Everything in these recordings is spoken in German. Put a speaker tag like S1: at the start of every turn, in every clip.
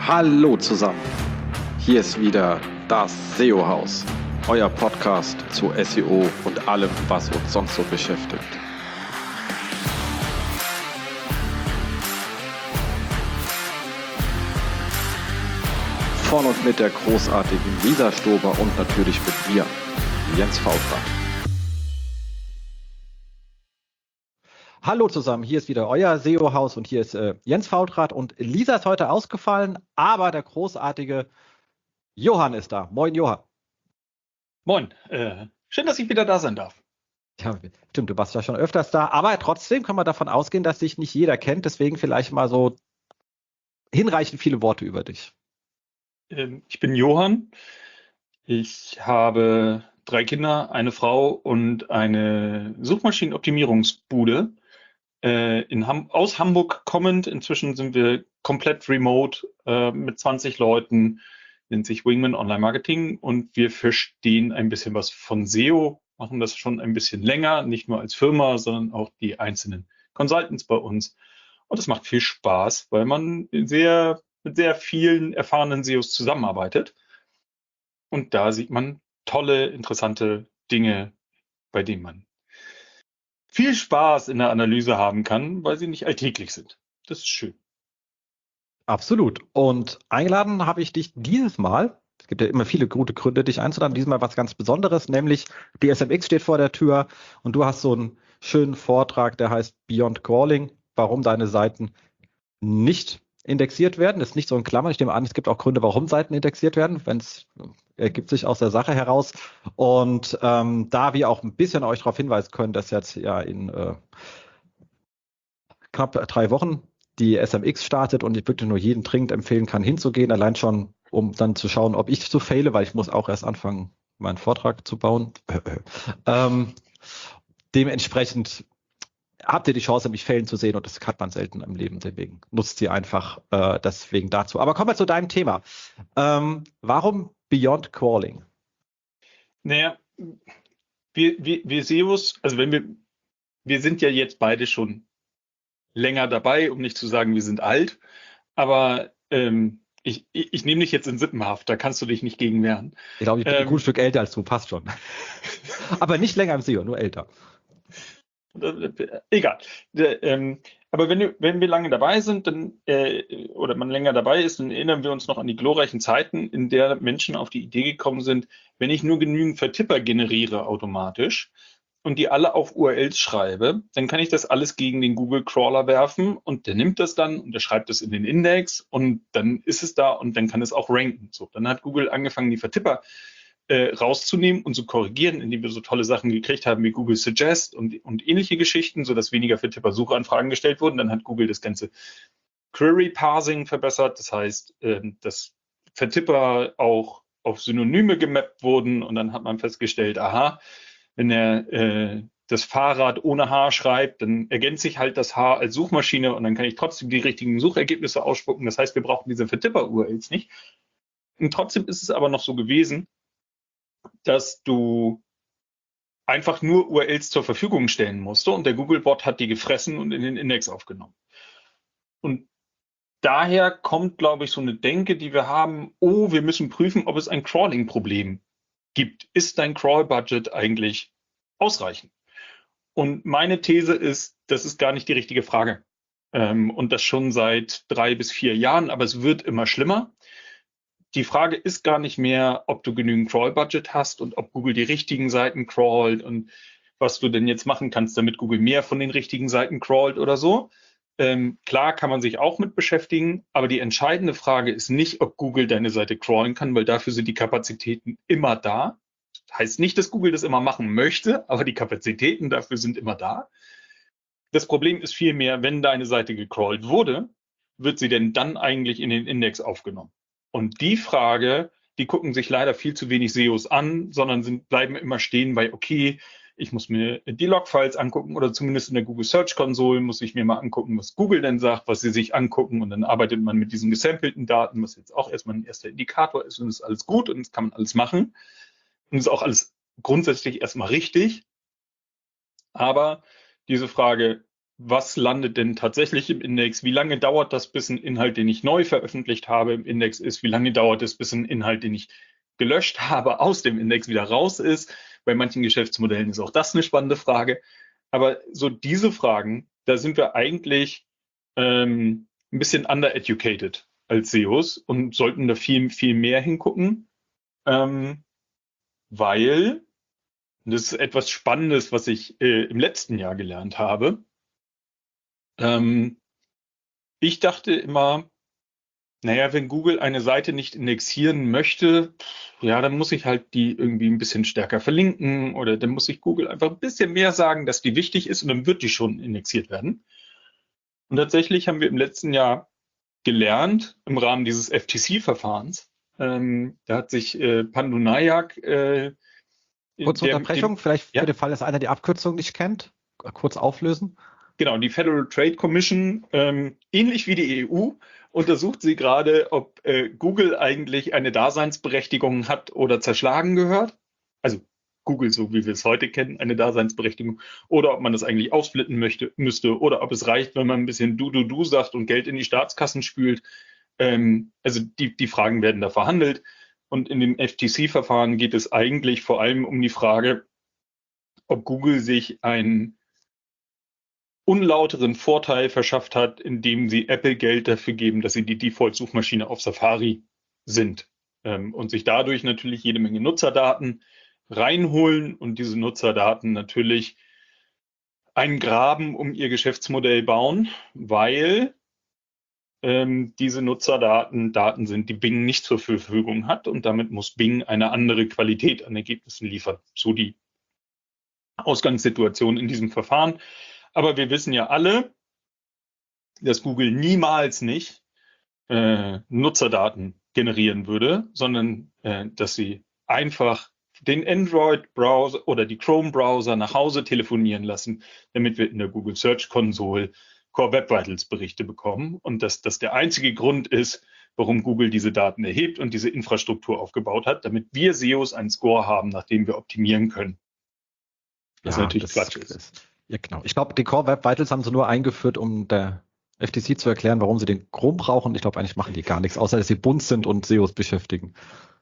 S1: Hallo zusammen, hier ist wieder das SEO-Haus, euer Podcast zu SEO und allem, was uns sonst so beschäftigt. Von und mit der großartigen Lisa Stober und natürlich mit mir, Jens Fautrat. Hallo zusammen, hier ist wieder euer SEO-Haus und hier ist Jens Fautrat und Lisa ist heute ausgefallen, aber der großartige Johann ist da. Moin Johann.
S2: Moin, schön, dass ich wieder da sein darf.
S1: Ja, stimmt, du warst ja schon öfters da, aber trotzdem kann man davon ausgehen, dass dich nicht jeder kennt, deswegen vielleicht mal so hinreichend viele Worte über dich.
S2: Ich bin Johann, ich habe 3 Kinder, eine Frau und eine Suchmaschinenoptimierungsbude aus Hamburg kommend. Inzwischen sind wir komplett remote mit 20 Leuten, nennt sich Wingman Online Marketing und wir verstehen ein bisschen was von SEO, machen das schon ein bisschen länger, nicht nur als Firma, sondern auch die einzelnen Consultants bei uns. Und es macht viel Spaß, weil man mit sehr vielen erfahrenen SEOs zusammenarbeitet. Und da sieht man tolle, interessante Dinge, bei denen man viel Spaß in der Analyse haben kann, weil sie nicht alltäglich sind. Das ist schön.
S1: Absolut. Und eingeladen habe ich dich dieses Mal. Es gibt ja immer viele gute Gründe, dich einzuladen. Diesmal was ganz Besonderes, nämlich die SMX steht vor der Tür und du hast so einen schönen Vortrag, der heißt Beyond Crawling, warum deine Seiten nicht indexiert werden. Ist nicht so in Klammern. Ich nehme an, es gibt auch Gründe, warum Seiten indexiert werden, wenn es ergibt sich aus der Sache heraus. Und da wir auch ein bisschen euch darauf hinweisen können, dass jetzt ja in knapp 3 Wochen die SMX startet und ich wirklich nur jeden dringend empfehlen kann, hinzugehen, allein schon, um dann zu schauen, ob ich so fehle, weil ich muss auch erst anfangen, meinen Vortrag zu bauen. Dementsprechend habt ihr die Chance, mich failen zu sehen und das hat man selten im Leben, deswegen nutzt sie einfach deswegen dazu. Aber kommen wir zu deinem Thema. Warum Beyond Crawling?
S2: Naja, wir SEOs, also wir sind ja jetzt beide schon länger dabei, um nicht zu sagen, wir sind alt, aber ich nehme dich jetzt in Sippenhaft, da kannst du dich nicht gegen wehren.
S1: Ich glaube, ich bin ein gutes Stück älter als du, passt schon. Aber nicht länger im SEO, nur älter.
S2: Egal. Aber wenn wir lange dabei sind, dann oder man länger dabei ist, dann erinnern wir uns noch an die glorreichen Zeiten, in der Menschen auf die Idee gekommen sind, wenn ich nur genügend Vertipper generiere automatisch und die alle auf URLs schreibe, dann kann ich das alles gegen den Google Crawler werfen und der nimmt das dann und der schreibt es in den Index und dann ist es da und dann kann es auch ranken. So, dann hat Google angefangen, die Vertipper rauszunehmen und zu korrigieren, indem wir so tolle Sachen gekriegt haben wie Google Suggest und ähnliche Geschichten, sodass weniger Vertipper-Suchanfragen gestellt wurden. Dann hat Google das ganze Query-Parsing verbessert, das heißt, dass Vertipper auch auf Synonyme gemappt wurden und dann hat man festgestellt, aha, wenn er das Fahrrad ohne H schreibt, dann ergänzt sich halt das H als Suchmaschine und dann kann ich trotzdem die richtigen Suchergebnisse ausspucken. Das heißt, wir brauchen diese Vertipper-URLs nicht. Und trotzdem ist es aber noch so gewesen, dass du einfach nur URLs zur Verfügung stellen musste und der Googlebot hat die gefressen und in den Index aufgenommen. Und daher kommt, glaube ich, so eine Denke, die wir haben, wir müssen prüfen, ob es ein Crawling-Problem gibt. Ist dein Crawl-Budget eigentlich ausreichend? Und meine These ist, das ist gar nicht die richtige Frage. Und das schon seit 3 bis 4 Jahren, aber es wird immer schlimmer. Die Frage ist gar nicht mehr, ob du genügend Crawl-Budget hast und ob Google die richtigen Seiten crawlt und was du denn jetzt machen kannst, damit Google mehr von den richtigen Seiten crawlt oder so. Klar kann man sich auch mit beschäftigen, aber die entscheidende Frage ist nicht, ob Google deine Seite crawlen kann, weil dafür sind die Kapazitäten immer da. Heißt nicht, dass Google das immer machen möchte, aber die Kapazitäten dafür sind immer da. Das Problem ist vielmehr, wenn deine Seite gecrawlt wurde, wird sie denn dann eigentlich in den Index aufgenommen? Und die Frage, die gucken sich leider viel zu wenig SEOs an, sondern bleiben immer stehen bei, okay, ich muss mir die Logfiles angucken oder zumindest in der Google Search Console muss ich mir mal angucken, was Google denn sagt, was sie sich angucken und dann arbeitet man mit diesen gesampelten Daten, was jetzt auch erstmal ein erster Indikator ist und ist alles gut und das kann man alles machen und ist auch alles grundsätzlich erstmal richtig. Aber diese Frage, was landet denn tatsächlich im Index? Wie lange dauert das, bis ein Inhalt, den ich neu veröffentlicht habe, im Index ist? Wie lange dauert es, bis ein Inhalt, den ich gelöscht habe, aus dem Index wieder raus ist? Bei manchen Geschäftsmodellen ist auch das eine spannende Frage. Aber so diese Fragen, da sind wir eigentlich ein bisschen undereducated als SEOs und sollten da viel, viel mehr hingucken, weil das ist etwas Spannendes, was ich im letzten Jahr gelernt habe. Ich dachte immer, naja, wenn Google eine Seite nicht indexieren möchte, ja, dann muss ich halt die irgendwie ein bisschen stärker verlinken oder dann muss ich Google einfach ein bisschen mehr sagen, dass die wichtig ist und dann wird die schon indexiert werden. Und tatsächlich haben wir im letzten Jahr gelernt, im Rahmen dieses FTC-Verfahrens, da hat sich Pandu Nayak
S1: Kurze Unterbrechung, vielleicht für den Fall, dass einer die Abkürzung nicht kennt, kurz auflösen.
S2: Genau, die Federal Trade Commission, ähnlich wie die EU, untersucht sie gerade, ob Google eigentlich eine Daseinsberechtigung hat oder zerschlagen gehört. Also Google, so wie wir es heute kennen, eine Daseinsberechtigung. Oder ob man das eigentlich aufsplitten müsste. Oder ob es reicht, wenn man ein bisschen Du sagt und Geld in die Staatskassen spült. Also die Fragen werden da verhandelt. Und in dem FTC-Verfahren geht es eigentlich vor allem um die Frage, ob Google sich einen unlauteren Vorteil verschafft hat, indem sie Apple Geld dafür geben, dass sie die Default-Suchmaschine auf Safari sind und sich dadurch natürlich jede Menge Nutzerdaten reinholen und diese Nutzerdaten natürlich einen Graben um ihr Geschäftsmodell bauen, weil diese Nutzerdaten Daten sind, die Bing nicht zur Verfügung hat und damit muss Bing eine andere Qualität an Ergebnissen liefern. So die Ausgangssituation in diesem Verfahren. Aber wir wissen ja alle, dass Google niemals nicht Nutzerdaten generieren würde, sondern dass sie einfach den Android-Browser oder die Chrome-Browser nach Hause telefonieren lassen, damit wir in der Google Search Console Core Web Vitals Berichte bekommen und dass das der einzige Grund ist, warum Google diese Daten erhebt und diese Infrastruktur aufgebaut hat, damit wir SEOs einen Score haben, nach dem wir optimieren können.
S1: Was natürlich Quatsch ist. Ja, genau. Ich glaube, die Core Web Vitals haben sie nur eingeführt, um der FTC zu erklären, warum sie den Chrome brauchen. Ich glaube, eigentlich machen die gar nichts, außer dass sie bunt sind und SEOs beschäftigen.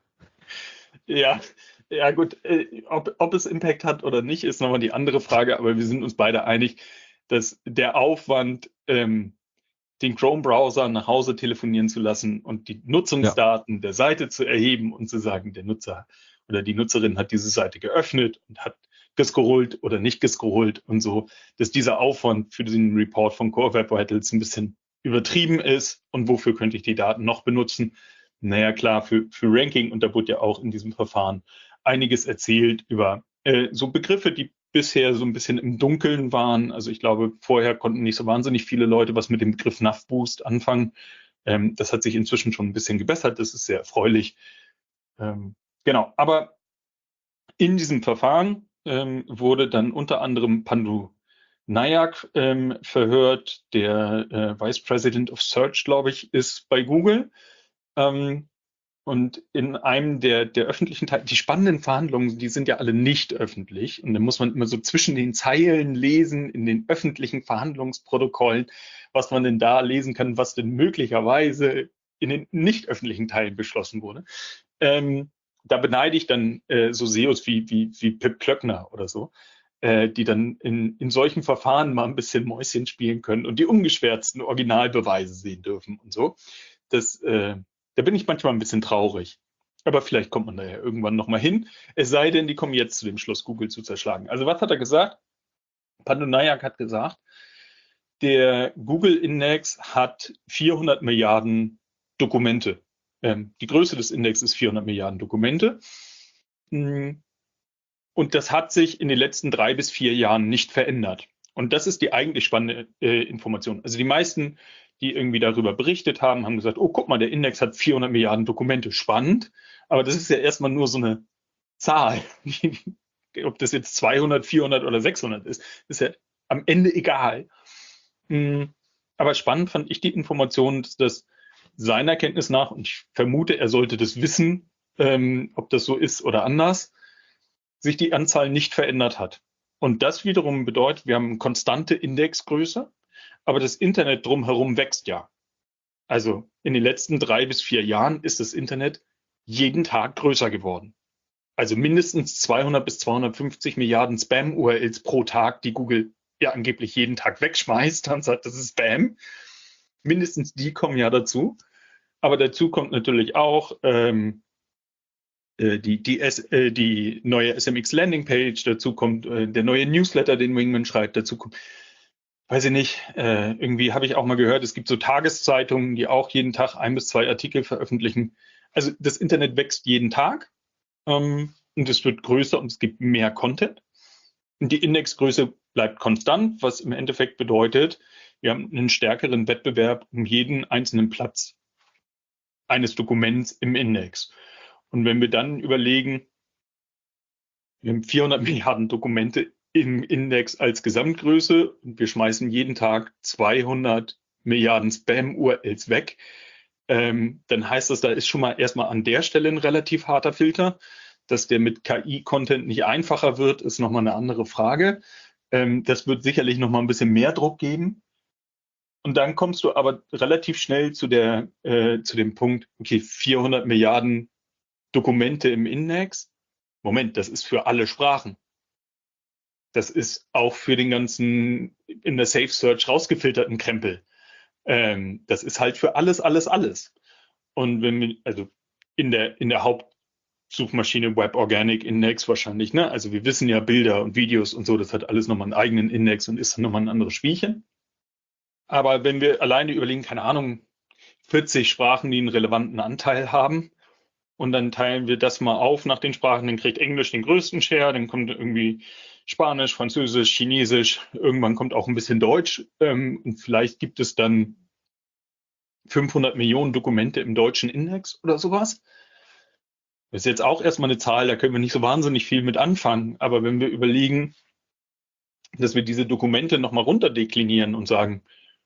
S2: Ja, gut. Ob es Impact hat oder nicht, ist nochmal die andere Frage. Aber wir sind uns beide einig, dass der Aufwand, den Chrome-Browser nach Hause telefonieren zu lassen und die Nutzungsdaten der Seite zu erheben und zu sagen, der Nutzer oder die Nutzerin hat diese Seite geöffnet und hat gescrollt oder nicht gescrollt und so, dass dieser Aufwand für diesen Report von Core Web Vitals ein bisschen übertrieben ist und wofür könnte ich die Daten noch benutzen? Naja, klar, für Ranking und da wurde ja auch in diesem Verfahren einiges erzählt über so Begriffe, die bisher so ein bisschen im Dunkeln waren. Also ich glaube, vorher konnten nicht so wahnsinnig viele Leute was mit dem Begriff NAV-Boost anfangen. Das hat sich inzwischen schon ein bisschen gebessert. Das ist sehr erfreulich. Genau, aber in diesem Verfahren wurde dann unter anderem Pandu Nayak verhört, der Vice President of Search, glaube ich, ist bei Google. Und in einem der öffentlichen Teile, die spannenden Verhandlungen, die sind ja alle nicht öffentlich. Und dann muss man immer so zwischen den Zeilen lesen, in den öffentlichen Verhandlungsprotokollen, was man denn da lesen kann, was denn möglicherweise in den nicht öffentlichen Teilen beschlossen wurde. Da beneide ich dann so SEOs wie Pip Klöckner oder so, die dann in solchen Verfahren mal ein bisschen Mäuschen spielen können und die ungeschwärzten Originalbeweise sehen dürfen und so. Da bin ich manchmal ein bisschen traurig. Aber vielleicht kommt man da ja irgendwann nochmal hin. Es sei denn, die kommen jetzt zu dem Schluss, Google zu zerschlagen. Also was hat er gesagt? Pandu Nayak hat gesagt, der Google-Index hat 400 Milliarden Dokumente. Die Größe des Index ist 400 Milliarden Dokumente. Und das hat sich in den letzten 3 bis 4 Jahren nicht verändert. Und das ist die eigentlich spannende Information. Also die meisten, die irgendwie darüber berichtet haben, haben gesagt, oh, guck mal, der Index hat 400 Milliarden Dokumente. Spannend. Aber das ist ja erstmal nur so eine Zahl. Ob das jetzt 200, 400 oder 600 ist, ist ja am Ende egal. Aber spannend fand ich die Information, dass das seiner Kenntnis nach, und ich vermute, er sollte das wissen, ob das so ist oder anders, sich die Anzahl nicht verändert hat. Und das wiederum bedeutet, wir haben konstante Indexgröße, aber das Internet drumherum wächst ja. Also in den letzten 3 bis 4 Jahren ist das Internet jeden Tag größer geworden. Also mindestens 200 bis 250 Milliarden Spam-URLs pro Tag, die Google ja angeblich jeden Tag wegschmeißt und sagt, das ist Spam. Mindestens die kommen ja dazu. Aber dazu kommt natürlich auch die neue SMX Landingpage, dazu kommt der neue Newsletter, den Wingman schreibt, dazu kommt, weiß ich nicht, irgendwie habe ich auch mal gehört, es gibt so Tageszeitungen, die auch jeden Tag 1 bis 2 Artikel veröffentlichen. Also das Internet wächst jeden Tag und es wird größer und es gibt mehr Content. Und die Indexgröße bleibt konstant, was im Endeffekt bedeutet, wir haben einen stärkeren Wettbewerb um jeden einzelnen Platz eines Dokuments im Index. Und wenn wir dann überlegen, wir haben 400 Milliarden Dokumente im Index als Gesamtgröße und wir schmeißen jeden Tag 200 Milliarden Spam-URLs weg, dann heißt das, da ist schon mal erstmal an der Stelle ein relativ harter Filter. Dass der mit KI-Content nicht einfacher wird, ist nochmal eine andere Frage. Das wird sicherlich nochmal ein bisschen mehr Druck geben. Und dann kommst du aber relativ schnell zu dem Punkt, okay, 400 Milliarden Dokumente im Index. Moment, das ist für alle Sprachen. Das ist auch für den ganzen in der Safe Search rausgefilterten Krempel. Das ist halt für alles. Und wenn wir, also in der Hauptsuchmaschine Web Organic Index wahrscheinlich, ne? Also wir wissen ja Bilder und Videos und so, das hat alles nochmal einen eigenen Index und ist dann nochmal ein anderes Spielchen. Aber wenn wir alleine überlegen, keine Ahnung, 40 Sprachen, die einen relevanten Anteil haben, und dann teilen wir das mal auf nach den Sprachen, dann kriegt Englisch den größten Share, dann kommt irgendwie Spanisch, Französisch, Chinesisch, irgendwann kommt auch ein bisschen Deutsch und vielleicht gibt es dann 500 Millionen Dokumente im deutschen Index oder sowas. Das ist jetzt auch erstmal eine Zahl, da können wir nicht so wahnsinnig viel mit anfangen, aber wenn wir überlegen, dass wir diese Dokumente nochmal runterdeklinieren und sagen,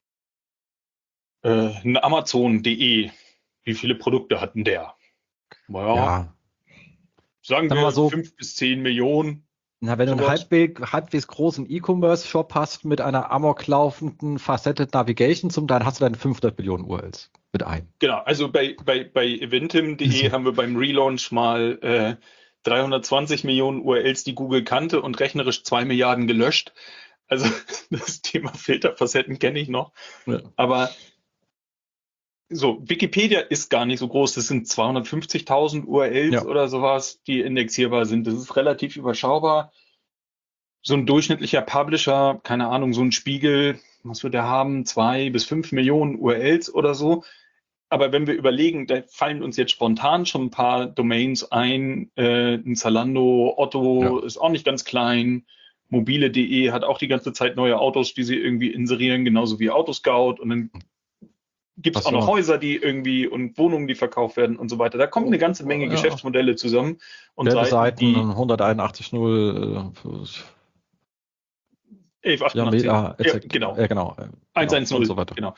S2: ein Amazon.de, wie viele Produkte hat denn der?
S1: Ja.
S2: Sagen wir so 5 bis 10 Millionen.
S1: Na, wenn du einen halbwegs großen E-Commerce-Shop hast mit einer amoklaufenden Faceted Navigation dann hast du deine 500 Millionen URLs mit ein.
S2: Genau, also bei eventim.de haben wir beim Relaunch mal 320 Millionen URLs, die Google kannte und rechnerisch 2 Milliarden gelöscht. Also das Thema Filterfacetten kenne ich noch. Ja. Aber so, Wikipedia ist gar nicht so groß. Das sind 250.000 URLs oder sowas, die indexierbar sind. Das ist relativ überschaubar. So ein durchschnittlicher Publisher, keine Ahnung, so ein Spiegel, was wird der haben? 2 bis 5 Millionen URLs oder so. Aber wenn wir überlegen, da fallen uns jetzt spontan schon ein paar Domains ein. Ein Zalando, Otto ist auch nicht ganz klein. Mobile.de hat auch die ganze Zeit neue Autos, die sie irgendwie inserieren, genauso wie Autoscout. Und dann gibt es auch noch Häuser, die irgendwie und Wohnungen, die verkauft werden und so weiter. Da kommt eine ganze Menge Geschäftsmodelle zusammen. Und
S1: Seiten, die 181.0
S2: 1188.
S1: Genau.
S2: 110
S1: und so weiter.
S2: Genau.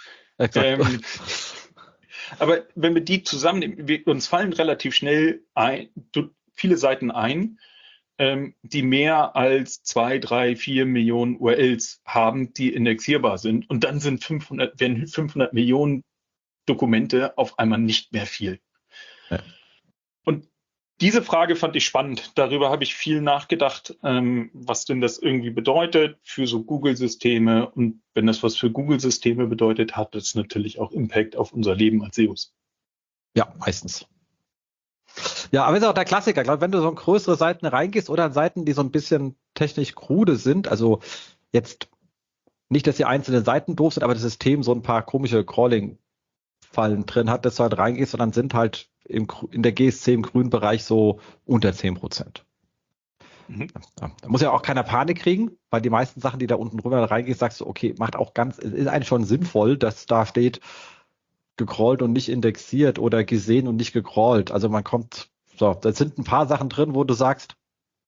S2: Aber wenn wir die zusammennehmen, uns fallen relativ schnell viele Seiten ein, die mehr als 2, 3, 4 Millionen URLs haben, die indexierbar sind. Und dann werden 500 Millionen Dokumente auf einmal nicht mehr viel. Ja. Und diese Frage fand ich spannend. Darüber habe ich viel nachgedacht, was denn das irgendwie bedeutet für so Google-Systeme. Und wenn das was für Google-Systeme bedeutet, hat das natürlich auch Impact auf unser Leben als SEOs.
S1: Ja, meistens. Ja, aber das ist auch der Klassiker. Ich glaube, wenn du so in größere Seiten reingehst oder in Seiten, die so ein bisschen technisch krude sind, also jetzt nicht, dass die einzelnen Seiten doof sind, aber das System so ein paar komische Crawling-Fallen drin hat, dass du halt reingehst und dann sind halt in der GSC im grünen Bereich so unter 10%. Mhm. Da muss ja auch keiner Panik kriegen, weil die meisten Sachen, die da unten drüber reingehst, sagst du, okay, ist eigentlich schon sinnvoll, dass da steht, gecrawlt und nicht indexiert oder gesehen und nicht gecrawlt. Also da sind ein paar Sachen drin, wo du sagst,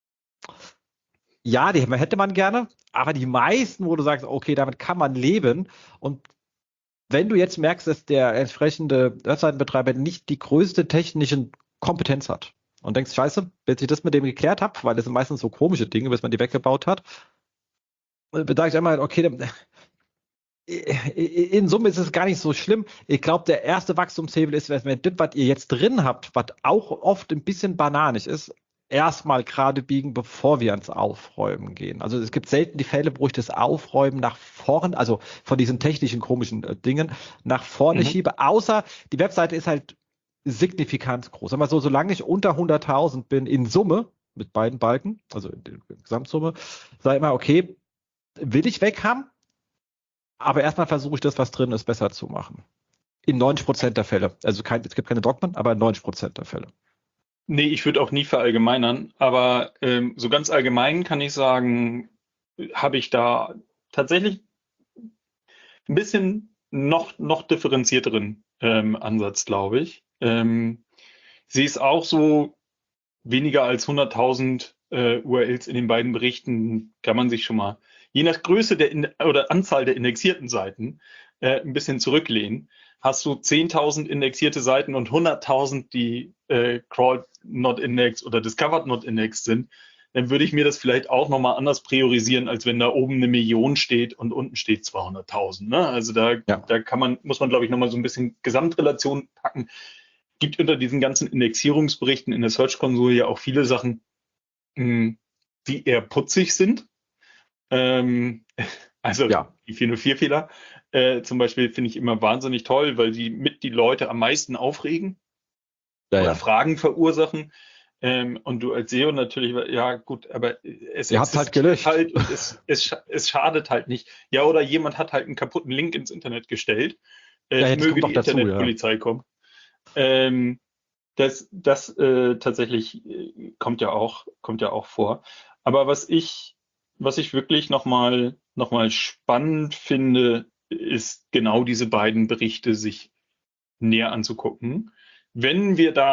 S1: ja, die hätte man gerne, aber die meisten, wo du sagst, okay, damit kann man leben. Und wenn du jetzt merkst, dass der entsprechende Webseitenbetreiber nicht die größte technische Kompetenz hat und denkst, scheiße, bis ich das mit dem geklärt habe, weil das sind meistens so komische Dinge, bis man die weggebaut hat, Da ich einmal, okay, in Summe ist es gar nicht so schlimm. Ich glaube, der erste Wachstumshebel ist, wenn das, was ihr jetzt drin habt, was auch oft ein bisschen bananig ist, erstmal gerade biegen, bevor wir ans Aufräumen gehen. Also es gibt selten die Fälle, wo ich das Aufräumen nach vorne, also von diesen technischen komischen Dingen, nach vorne schiebe, außer die Webseite ist halt signifikant groß. Aber so, solange ich unter 100.000 bin in Summe, mit beiden Balken, also in der Gesamtsumme, sage ich immer, okay, will ich weg haben? Aber erstmal versuche ich das, was drin ist, besser zu machen. In 90% der Fälle. Also es gibt keine Dogmen, aber in 90% der Fälle.
S2: Nee, ich würde auch nie verallgemeinern, aber so ganz allgemein kann ich sagen, habe ich da tatsächlich ein bisschen noch differenzierteren Ansatz, glaube ich. Sie ist auch so weniger als 100.000 URLs in den beiden Berichten, kann man sich schon mal, je nach Größe oder Anzahl der indexierten Seiten, ein bisschen zurücklehnen. Hast du 10.000 indexierte Seiten und 100.000, die crawled not indexed oder discovered not indexed sind, dann würde ich mir das vielleicht auch nochmal anders priorisieren, als wenn da oben 1.000.000 steht und unten steht 200.000. Ne? Also da muss man, glaube ich, nochmal so ein bisschen Gesamtrelation packen. Gibt unter diesen ganzen Indexierungsberichten in der Search-Konsole ja auch viele Sachen, die eher putzig sind. Also die 404-Fehler zum Beispiel finde ich immer wahnsinnig toll, weil die die Leute am meisten aufregen oder Fragen verursachen. Und du als SEO natürlich, ja gut, aber es
S1: ihr habt halt gelöscht.
S2: Halt und es schadet halt nicht. Ja, oder jemand hat halt einen kaputten Link ins Internet gestellt. Möge die Internetpolizei kommen. Das tatsächlich kommt ja auch vor. Aber was ich wirklich nochmal spannend finde, ist genau diese beiden Berichte sich näher anzugucken. Wenn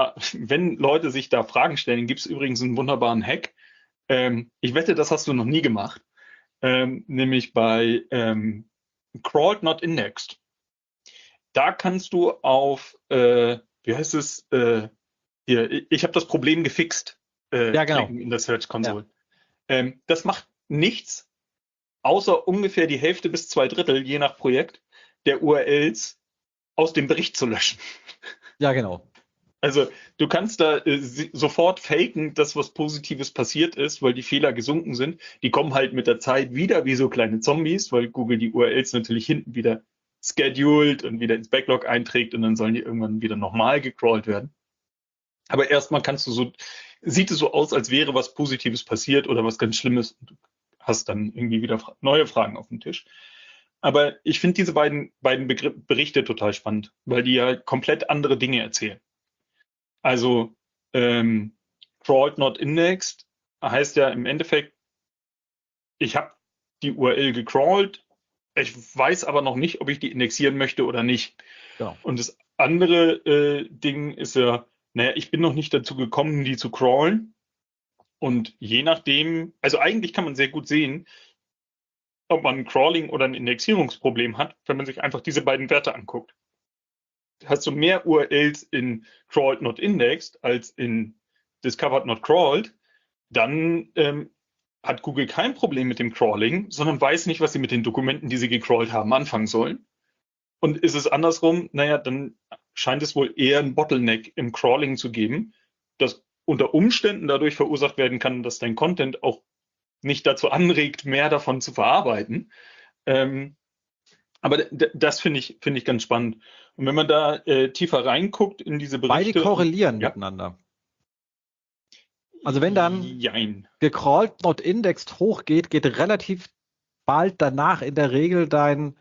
S2: Leute sich da Fragen stellen, gibt es übrigens einen wunderbaren Hack. Ich wette, das hast du noch nie gemacht. Nämlich bei Crawled Not Indexed. Da kannst du auf, wie heißt es, hier, ich habe das Problem gefixt, klicken in der Search Console. Ja. Das macht nichts, außer ungefähr die Hälfte bis 2/3, je nach Projekt, der URLs aus dem Bericht zu löschen.
S1: Ja, genau.
S2: Also du kannst da sofort faken, dass was Positives passiert ist, weil die Fehler gesunken sind. Die kommen halt mit der Zeit wieder wie so kleine Zombies, weil Google die URLs natürlich hinten wieder scheduled und wieder ins Backlog einträgt und dann sollen die irgendwann wieder nochmal gecrawlt werden. Aber erstmal sieht es so aus, als wäre was Positives passiert oder was ganz Schlimmes und du hast dann irgendwie wieder neue Fragen auf dem Tisch. Aber ich finde diese beiden Berichte total spannend, weil die ja komplett andere Dinge erzählen. Also crawled not indexed heißt ja im Endeffekt, ich habe die URL gecrawlt, ich weiß aber noch nicht, ob ich die indexieren möchte oder nicht. Ja. Und das andere Ding ist ja, ich bin noch nicht dazu gekommen, die zu crawlen. Und je nachdem, also eigentlich kann man sehr gut sehen, ob man ein Crawling oder ein Indexierungsproblem hat, wenn man sich einfach diese beiden Werte anguckt. Hast du mehr URLs in Crawled Not Indexed als in Discovered Not Crawled, dann hat Google kein Problem mit dem Crawling, sondern weiß nicht, was sie mit den Dokumenten, die sie gecrawlt haben, anfangen sollen. Und ist es andersrum, dann scheint es wohl eher ein Bottleneck im Crawling zu geben, das unter Umständen dadurch verursacht werden kann, dass dein Content auch nicht dazu anregt, mehr davon zu verarbeiten. Aber das finde ich ganz spannend. Und wenn man da tiefer reinguckt in diese Berichte.
S1: Beide korrelieren miteinander. Also wenn dann gecrawled not indexed hochgeht, geht relativ bald danach in der Regel dein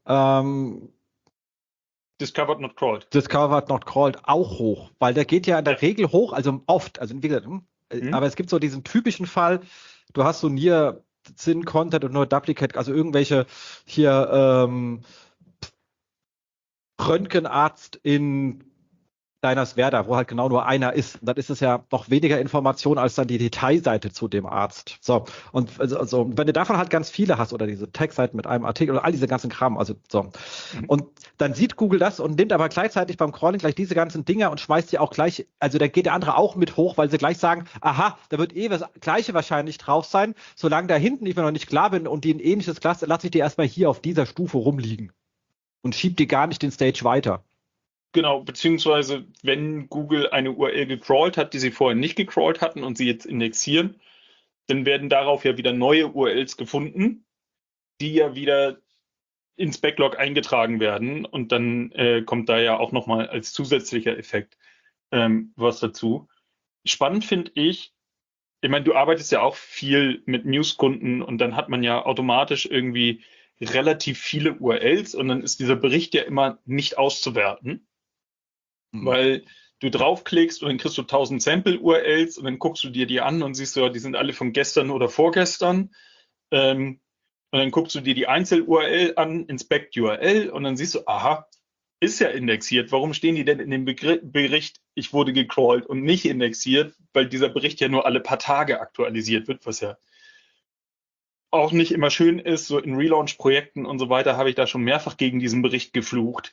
S2: Discovered not
S1: crawled auch hoch, weil der geht ja in der Regel hoch, also oft, also wie gesagt, aber es gibt so diesen typischen Fall, du hast so Near Sin Content und nur Duplicate, also irgendwelche hier Röntgenarzt in Werder, wo halt genau nur einer ist. Und dann ist es ja noch weniger Information als dann die Detailseite zu dem Arzt. So, und also, wenn du davon halt ganz viele hast oder diese Textseiten mit einem Artikel oder all diese ganzen Kram, also so. Und dann sieht Google das und nimmt aber gleichzeitig beim Crawling gleich diese ganzen Dinger und schmeißt die auch gleich, also da geht der andere auch mit hoch, weil sie gleich sagen, aha, da wird das Gleiche wahrscheinlich drauf sein. Solange da hinten ich mir noch nicht klar bin und die ein ähnliches Cluster, lasse ich die erstmal hier auf dieser Stufe rumliegen und schieb die gar nicht den Stage weiter.
S2: Genau, beziehungsweise wenn Google eine URL gecrawlt hat, die sie vorher nicht gecrawlt hatten und sie jetzt indexieren, dann werden darauf ja wieder neue URLs gefunden, die ja wieder ins Backlog eingetragen werden und dann kommt da ja auch nochmal als zusätzlicher Effekt was dazu. Spannend finde ich meine, du arbeitest ja auch viel mit Newskunden und dann hat man ja automatisch irgendwie relativ viele URLs und dann ist dieser Bericht ja immer nicht auszuwerten. Weil du draufklickst und dann kriegst du 1000 Sample-URLs und dann guckst du dir die an und siehst, ja, die sind alle von gestern oder vorgestern. Und dann guckst du dir die Einzel-URL an, Inspect URL und dann siehst du, aha, ist ja indexiert. Warum stehen die denn in dem Bericht, ich wurde gecrawlt und nicht indexiert? Weil dieser Bericht ja nur alle paar Tage aktualisiert wird, was ja auch nicht immer schön ist. So in Relaunch-Projekten und so weiter habe ich da schon mehrfach gegen diesen Bericht geflucht.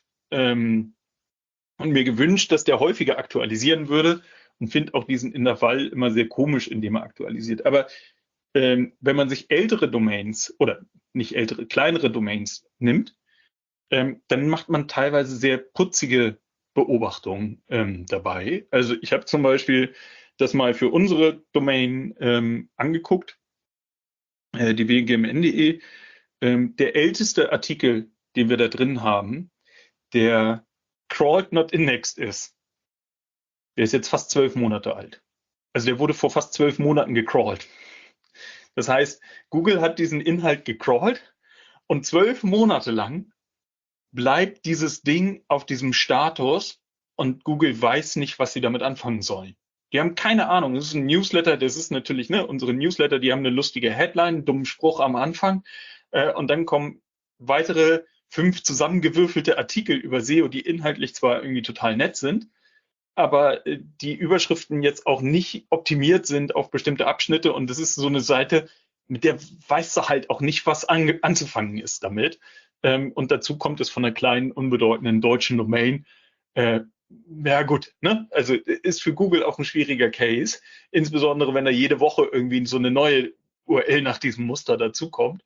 S2: Und mir gewünscht, dass der häufiger aktualisieren würde und finde auch diesen Intervall immer sehr komisch, indem er aktualisiert. Aber wenn man sich ältere Domains oder nicht ältere, kleinere Domains nimmt, dann macht man teilweise sehr putzige Beobachtungen dabei. Also ich habe zum Beispiel das mal für unsere Domain angeguckt, die wgmn.de. Der älteste Artikel, den wir da drin haben, der crawled not indexed ist. Der ist jetzt fast 12 Monate alt. Also der wurde vor fast 12 Monaten gecrawlt. Das heißt, Google hat diesen Inhalt gecrawlt und 12 Monate lang bleibt dieses Ding auf diesem Status und Google weiß nicht, was sie damit anfangen sollen. Die haben keine Ahnung. Das ist ein Newsletter, das ist natürlich, unsere Newsletter, die haben eine lustige Headline, einen dummen Spruch am Anfang und dann kommen weitere 5 zusammengewürfelte Artikel über SEO, die inhaltlich zwar irgendwie total nett sind, aber die Überschriften jetzt auch nicht optimiert sind auf bestimmte Abschnitte und das ist so eine Seite, mit der weißt du halt auch nicht, was anzufangen ist damit. Und dazu kommt es von einer kleinen, unbedeutenden deutschen Domain. Ja gut, ne? Also ist für Google auch ein schwieriger Case, insbesondere wenn da jede Woche irgendwie so eine neue URL nach diesem Muster dazukommt.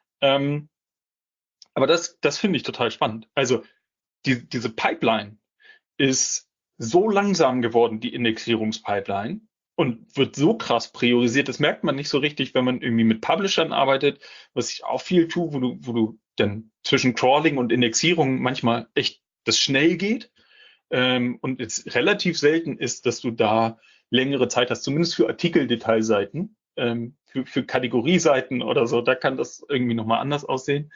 S2: Aber das finde ich total spannend. Also diese Pipeline ist so langsam geworden, die Indexierungspipeline, und wird so krass priorisiert. Das merkt man nicht so richtig, wenn man irgendwie mit Publishern arbeitet, was ich auch viel tue, wo du dann zwischen Crawling und Indexierung manchmal echt das schnell geht. Und es relativ selten ist, dass du da längere Zeit hast, zumindest für Artikeldetailseiten, für Kategorieseiten oder so, da kann das irgendwie nochmal anders aussehen.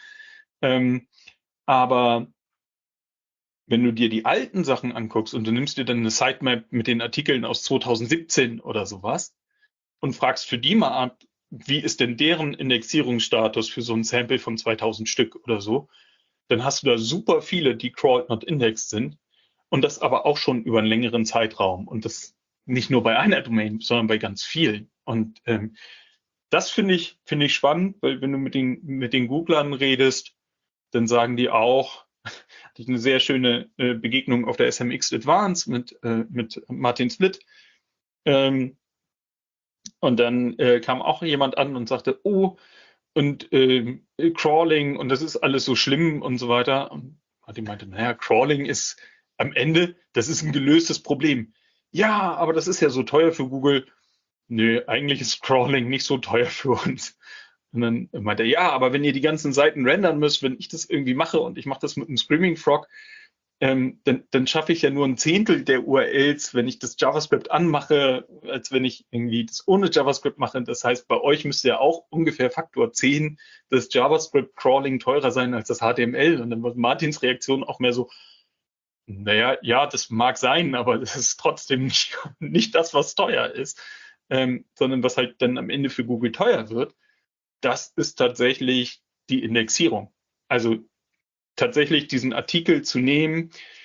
S2: Aber wenn du dir die alten Sachen anguckst und du nimmst dir dann eine Sitemap mit den Artikeln aus 2017 oder sowas und fragst für die mal ab, wie ist denn deren Indexierungsstatus für so ein Sample von 2000 Stück oder so, dann hast du da super viele, die crawled not indexed sind und das aber auch schon über einen längeren Zeitraum und das nicht nur bei einer Domain, sondern bei ganz vielen. Und das finde ich spannend, weil wenn du mit den Googlern redest, dann sagen die auch, hatte ich eine sehr schöne Begegnung auf der SMX Advance mit Martin Splitt. Und dann kam auch jemand an und sagte, oh, und Crawling und das ist alles so schlimm und so weiter. Und Martin meinte, naja, Crawling ist am Ende, das ist ein gelöstes Problem. Ja, aber das ist ja so teuer für Google. Nö, eigentlich ist Crawling nicht so teuer für uns. Und dann meinte er, ja, aber wenn ihr die ganzen Seiten rendern müsst, wenn ich das irgendwie mache und ich mache das mit einem Screaming Frog, dann schaffe ich ja nur ein Zehntel der URLs, wenn ich das JavaScript anmache, als wenn ich irgendwie das ohne JavaScript mache. Das heißt, bei euch müsste ja auch ungefähr Faktor 10 das JavaScript-Crawling teurer sein als das HTML. Und dann war Martins Reaktion auch mehr so, naja, ja, das mag sein, aber das ist trotzdem nicht das, was teuer ist, sondern was halt dann am Ende für Google teuer wird. Das ist tatsächlich die Indexierung. Also tatsächlich diesen Artikel zu nehmen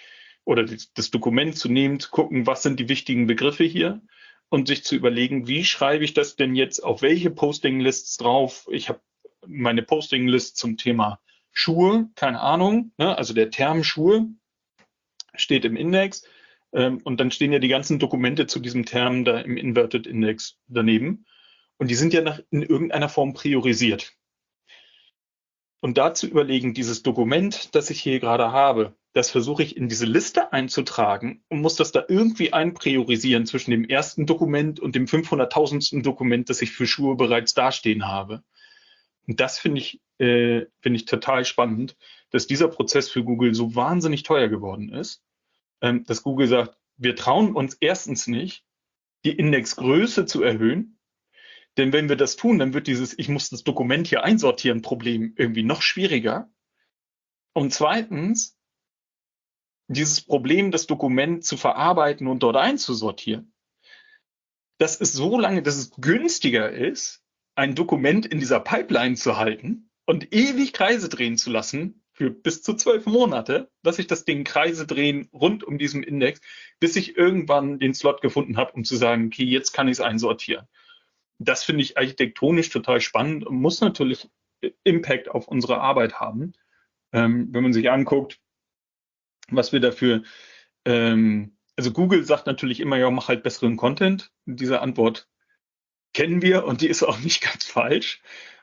S2: oder das Dokument zu nehmen, zu gucken, was sind die wichtigen Begriffe hier und sich zu überlegen, wie schreibe ich das denn jetzt auf welche Posting-Lists drauf? Ich habe meine Posting-List zum Thema Schuhe, keine Ahnung, ne? Also der Term Schuhe steht im Index und dann stehen ja die ganzen Dokumente zu diesem Term da im Inverted Index daneben und die sind ja in irgendeiner Form priorisiert. Und dazu überlegen, dieses Dokument, das ich hier gerade habe, das versuche ich in diese Liste einzutragen und muss das da irgendwie einpriorisieren zwischen dem ersten Dokument und dem 500.000. Dokument, das ich für Schuhe bereits dastehen habe. Und das finde ich total spannend, dass dieser Prozess für Google so wahnsinnig teuer geworden ist, dass Google sagt, wir trauen uns erstens nicht, die Indexgröße zu erhöhen. Denn wenn wir das tun, dann wird ich muss das Dokument hier einsortieren, Problem irgendwie noch schwieriger. Und zweitens, dieses Problem, das Dokument zu verarbeiten und dort einzusortieren, dass es günstiger ist, ein Dokument in dieser Pipeline zu halten und ewig Kreise drehen zu lassen für bis zu 12 Monate, dass ich das Ding Kreise drehen rund um diesen Index, bis ich irgendwann den Slot gefunden habe, um zu sagen, okay, jetzt kann ich es einsortieren. Das finde ich architektonisch total spannend und muss natürlich Impact auf unsere Arbeit haben. Wenn man sich anguckt, was wir dafür, also Google sagt natürlich immer, ja, mach halt besseren Content. Diese Antwort kennen wir und die ist auch nicht ganz falsch.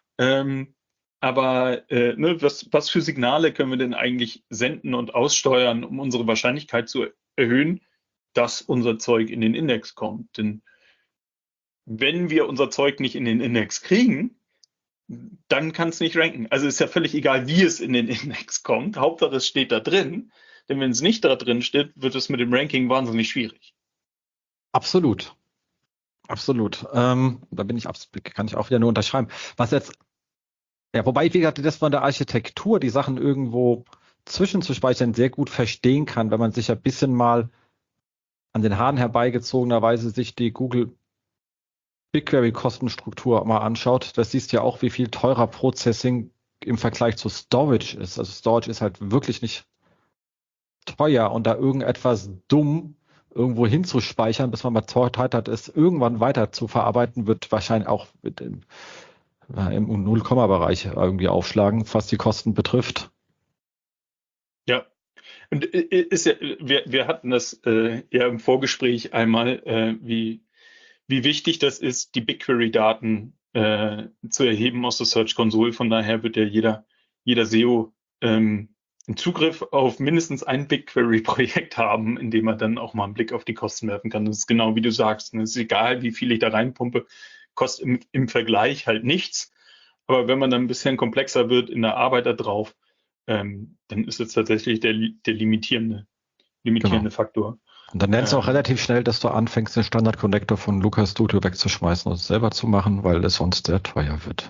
S2: Aber was für Signale können wir denn eigentlich senden und aussteuern, um unsere Wahrscheinlichkeit zu erhöhen, dass unser Zeug in den Index kommt? Denn wenn wir unser Zeug nicht in den Index kriegen, dann kann es nicht ranken. Also ist ja völlig egal, wie es in den Index kommt. Hauptsache, es steht da drin. Denn wenn es nicht da drin steht, wird es mit dem Ranking wahnsinnig schwierig.
S1: Absolut. Absolut. Da kann ich auch wieder nur unterschreiben. Was jetzt, ja, wobei ich, wie gesagt, das von der Architektur, die Sachen irgendwo zwischenzuspeichern, sehr gut verstehen kann, wenn man sich ein bisschen mal an den Haaren herbeigezogenerweise sich die Google BigQuery-Kostenstruktur mal anschaut. Das siehst ja auch, wie viel teurer Processing im Vergleich zu Storage ist. Also Storage ist halt wirklich nicht teuer und da irgendetwas dumm irgendwo hinzuspeichern, bis man mal Zeit hat, es irgendwann weiter zu verarbeiten, wird wahrscheinlich auch im Null-Komma-Bereich irgendwie aufschlagen, was die Kosten betrifft.
S2: Ja, und wir hatten das ja im Vorgespräch einmal, wie wichtig das ist, die BigQuery-Daten zu erheben aus der Search Console. Von daher wird ja jeder SEO einen Zugriff auf mindestens ein BigQuery-Projekt haben, in dem er dann auch mal einen Blick auf die Kosten werfen kann. Das ist genau wie du sagst. Es ist egal, wie viel ich da reinpumpe, kostet im Vergleich halt nichts. Aber wenn man dann ein bisschen komplexer wird in der Arbeit da drauf, dann ist es tatsächlich der limitierende Faktor.
S1: Und dann lernst du auch relativ schnell, dass du anfängst, den Standard-Connector von Looker Studio wegzuschmeißen und es selber zu machen, weil es sonst sehr teuer wird.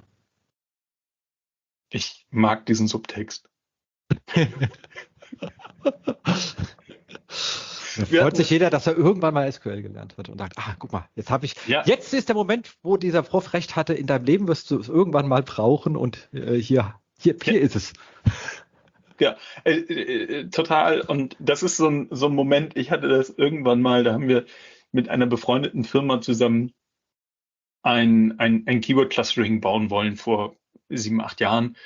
S2: Ich mag diesen Subtext.
S1: Freut sich jeder, dass er irgendwann mal SQL gelernt hat und sagt, guck mal, jetzt ist der Moment, wo dieser Prof recht hatte, in deinem Leben wirst du es irgendwann mal brauchen und hier ist es.
S2: Ja, total. Und das ist so ein Moment, ich hatte das irgendwann mal, da haben wir mit einer befreundeten Firma zusammen ein Keyword-Clustering bauen wollen vor 7, 8 Jahren.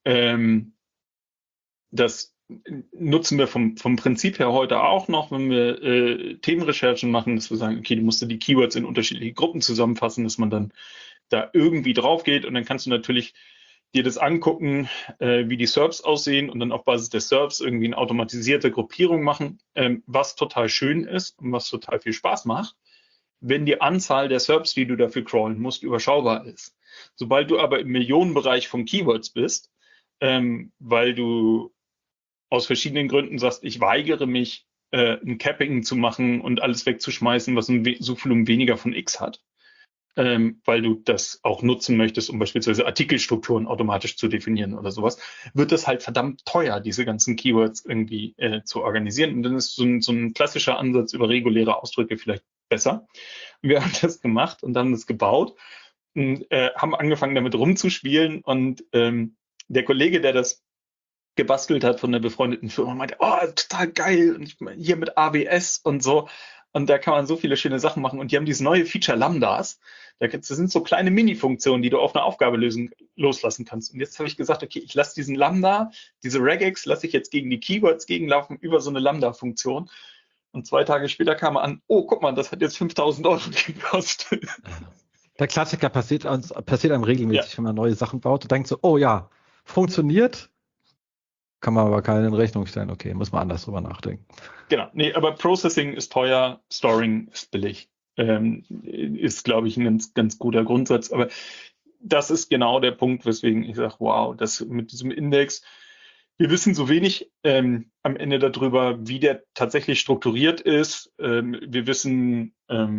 S2: Das nutzen wir vom Prinzip her heute auch noch, wenn wir Themenrecherchen machen, dass wir sagen, okay, du musst die Keywords in unterschiedliche Gruppen zusammenfassen, dass man dann da irgendwie drauf geht und dann kannst du natürlich dir das angucken, wie die SERPs aussehen und dann auf Basis der SERPs irgendwie eine automatisierte Gruppierung machen, was total schön ist und was total viel Spaß macht, wenn die Anzahl der SERPs, die du dafür crawlen musst, überschaubar ist. Sobald du aber im Millionenbereich von Keywords bist, weil du aus verschiedenen Gründen sagst, ich weigere mich, ein Capping zu machen und alles wegzuschmeißen, was so viel weniger von X hat, weil du das auch nutzen möchtest, um beispielsweise Artikelstrukturen automatisch zu definieren oder sowas, wird das halt verdammt teuer, diese ganzen Keywords irgendwie zu organisieren. Und dann ist so ein klassischer Ansatz über reguläre Ausdrücke vielleicht besser. Wir haben das gemacht und haben das gebaut und haben angefangen damit rumzuspielen und der Kollege, der das gebastelt hat von einer befreundeten Firma und meinte, oh, total geil, und hier mit AWS und so. Und da kann man so viele schöne Sachen machen. Und die haben dieses neue Feature Lambdas. Das sind so kleine Mini-Funktionen, die du auf eine Aufgabe loslassen kannst. Und jetzt habe ich gesagt, okay, ich lasse diesen Lambda, diese Regex, lasse ich jetzt gegen die Keywords gegenlaufen über so eine Lambda-Funktion. Und 2 Tage später kam er an, oh, guck mal, das hat jetzt 5.000 € gekostet.
S1: Der Klassiker passiert einem regelmäßig, wenn man neue Sachen baut. Du denkst so, oh ja, funktioniert, kann man aber keinen in Rechnung stellen. Okay, muss man anders drüber nachdenken.
S2: Genau, nee, aber Processing ist teuer, Storing ist billig. Ist, glaube ich, ein ganz, ganz guter Grundsatz. Aber das ist genau der Punkt, weswegen ich sage, wow, das mit diesem Index, wir wissen so wenig am Ende darüber, wie der tatsächlich strukturiert ist. Wir wissen,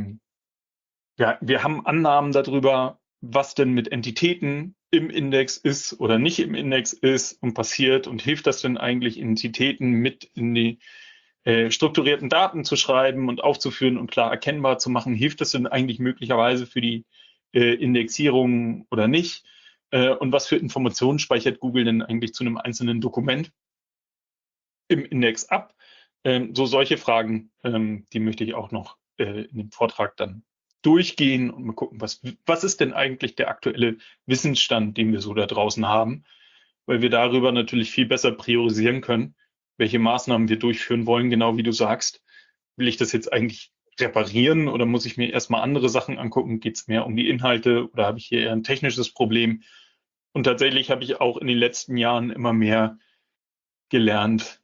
S2: wir haben Annahmen darüber, was denn mit Entitäten im Index ist oder nicht im Index ist und passiert, und hilft das denn eigentlich, Entitäten mit in die strukturierten Daten zu schreiben und aufzuführen und klar erkennbar zu machen? Hilft das denn eigentlich möglicherweise für die Indexierung oder nicht? Und was für Informationen speichert Google denn eigentlich zu einem einzelnen Dokument im Index ab? So solche Fragen, die möchte ich auch noch in dem Vortrag dann durchgehen und mal gucken, was ist denn eigentlich der aktuelle Wissensstand, den wir so da draußen haben, weil wir darüber natürlich viel besser priorisieren können, welche Maßnahmen wir durchführen wollen, genau wie du sagst. Will ich das jetzt eigentlich reparieren oder muss ich mir erstmal andere Sachen angucken? Geht es mehr um die Inhalte oder habe ich hier eher ein technisches Problem? Und tatsächlich habe ich auch in den letzten Jahren immer mehr gelernt,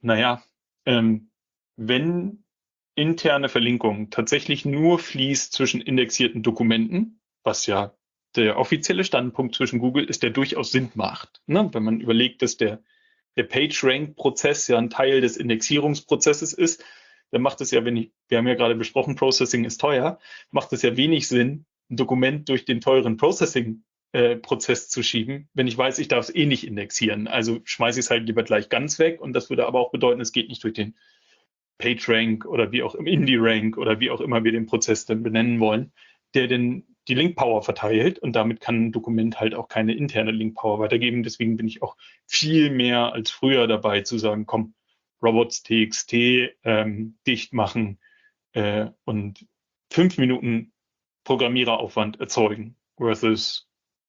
S2: wenn interne Verlinkung tatsächlich nur fließt zwischen indexierten Dokumenten, was ja der offizielle Standpunkt zwischen Google ist, der durchaus Sinn macht. Ne? Wenn man überlegt, dass der PageRank-Prozess ja ein Teil des Indexierungsprozesses ist, dann macht es ja, wir haben ja gerade besprochen, Processing ist teuer, macht es ja wenig Sinn, ein Dokument durch den teuren Processing-Prozess zu schieben, wenn ich weiß, ich darf es eh nicht indexieren. Also schmeiße ich es halt lieber gleich ganz weg, und das würde aber auch bedeuten, es geht nicht durch den PageRank oder wie auch im IndieRank oder wie auch immer wir den Prozess dann benennen wollen, der denn die Link-Power verteilt, und damit kann ein Dokument halt auch keine interne Link-Power weitergeben. Deswegen bin ich auch viel mehr als früher dabei zu sagen, komm, robots.txt dicht machen und 5 Minuten Programmiereraufwand erzeugen versus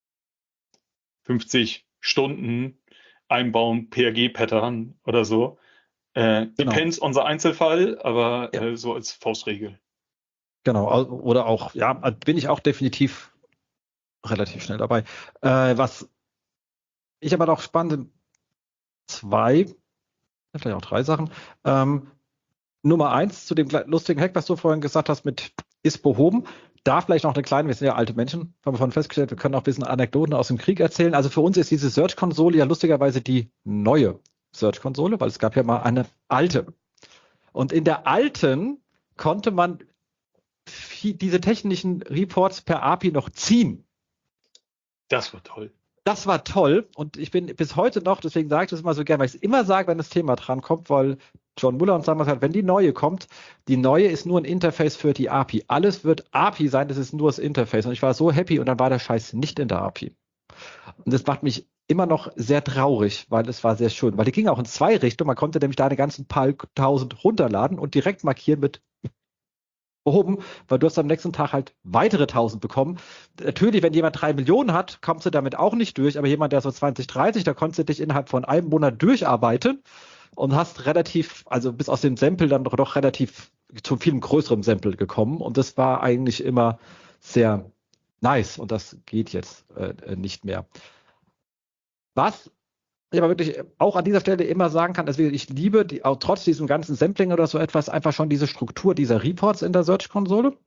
S2: 50 Stunden einbauen, PHP-Pattern oder so. Depends on the Einzelfall, aber so als Faustregel.
S1: Genau, oder auch, ja, bin ich auch definitiv relativ schnell dabei. Was ich aber noch spannend, 2, vielleicht auch 3 Sachen. Nummer 1 zu dem lustigen Hack, was du vorhin gesagt hast, mit ist behoben. Da vielleicht noch eine kleine, wir sind ja alte Menschen, haben wir vorhin festgestellt, wir können auch ein bisschen Anekdoten aus dem Krieg erzählen. Also für uns ist diese Search-Konsole ja lustigerweise die neue Search-Konsole, weil es gab ja mal eine alte. Und in der alten konnte man diese technischen Reports per API noch ziehen.
S2: Das war toll.
S1: Das war toll, und ich bin bis heute noch, deswegen sage ich das immer so gerne, weil ich es immer sage, wenn das Thema dran kommt, weil John Muller uns damals hat, wenn die neue kommt, die neue ist nur ein Interface für die API. Alles wird API sein, das ist nur das Interface. Und ich war so happy, und dann war der Scheiß nicht in der API. Und das macht mich immer noch sehr traurig, weil es war sehr schön. Weil die ging auch in 2 Richtungen. Man konnte nämlich da eine ganzen paar 1000 runterladen und direkt markieren mit behoben, weil du hast am nächsten Tag halt weitere 1000 bekommen. Natürlich, wenn jemand 3 Millionen hat, kommst du damit auch nicht durch, aber jemand, der so 20, 30, da konntest du dich innerhalb von einem Monat durcharbeiten und hast relativ, also bis aus dem Sample dann doch relativ zu viel größerem Sample gekommen, und das war eigentlich immer sehr nice, und das geht jetzt nicht mehr. Was ich aber wirklich auch an dieser Stelle immer sagen kann, also ich liebe auch trotz diesem ganzen Sampling oder so etwas einfach schon diese Struktur dieser Reports in der Search-Konsole.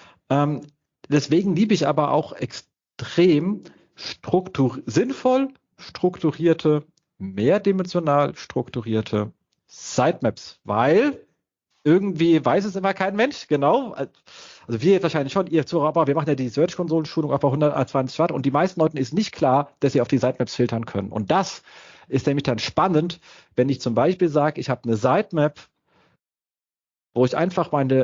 S1: Deswegen liebe ich aber auch extrem sinnvoll strukturierte, mehrdimensional strukturierte Sitemaps, weil irgendwie weiß es immer kein Mensch, genau. Also wir jetzt wahrscheinlich schon, ihr Zuhörer, aber wir machen ja die Search-Konsolen-Schulung auf 120 Watt, und die meisten Leuten ist nicht klar, dass sie auf die Sitemaps filtern können. Und das ist nämlich dann spannend, wenn ich zum Beispiel sage, ich habe eine Sitemap, wo ich einfach meine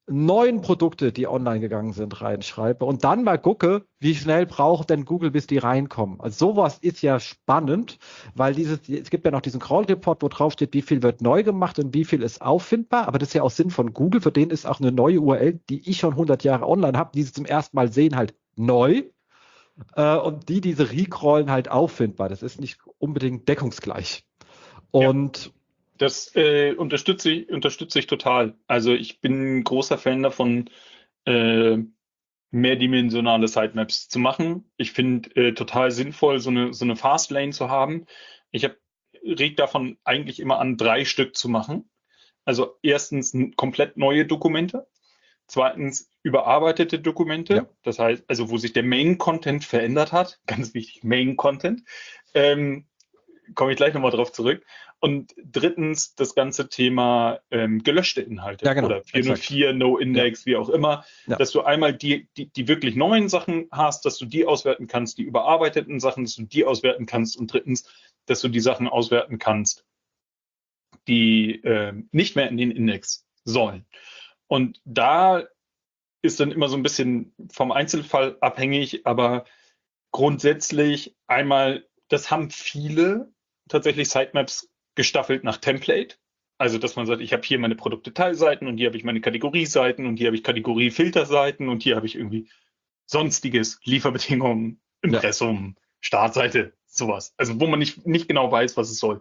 S1: 9 Produkte, die online gegangen sind, reinschreibe und dann mal gucke, wie schnell braucht denn Google, bis die reinkommen. Also sowas ist ja spannend, weil es gibt ja noch diesen Crawl-Report, wo drauf steht, wie viel wird neu gemacht und wie viel ist auffindbar, aber das ist ja auch Sinn von Google, für den ist auch eine neue URL, die ich schon 100 Jahre online habe, die sie zum ersten Mal sehen, halt neu und diese recrawlen halt auffindbar. Das ist nicht unbedingt deckungsgleich. Und
S2: das unterstütze ich total. Also ich bin ein großer Fan davon, mehrdimensionale Sitemaps zu machen. Ich finde total sinnvoll, so eine Fastlane zu haben. Ich reg davon eigentlich immer an, 3 Stück zu machen. Also erstens komplett neue Dokumente, zweitens überarbeitete Dokumente,
S1: Ja.
S2: das heißt, also wo sich der Main-Content verändert hat, ganz wichtig, Main-Content, komme ich gleich nochmal drauf zurück. Und drittens das ganze Thema gelöschte Inhalte,
S1: Ja, genau,
S2: oder 404,
S1: exakt.
S2: No-Index, wie auch immer,
S1: Ja.
S2: dass du einmal die wirklich neuen Sachen hast, dass du die auswerten kannst, die überarbeiteten Sachen, dass du die auswerten kannst, und drittens, dass du die Sachen auswerten kannst, die nicht mehr in den Index sollen. Und da ist dann immer so ein bisschen vom Einzelfall abhängig, aber grundsätzlich einmal, das haben viele tatsächlich Sitemaps gestaffelt nach Template. Also, dass man sagt, ich habe hier meine Produktdetailseiten und hier habe ich meine Kategorieseiten und hier habe ich Kategoriefilterseiten und hier habe ich irgendwie sonstiges, Lieferbedingungen, Impressum, Startseite, sowas. Also, wo man nicht genau weiß, was es soll.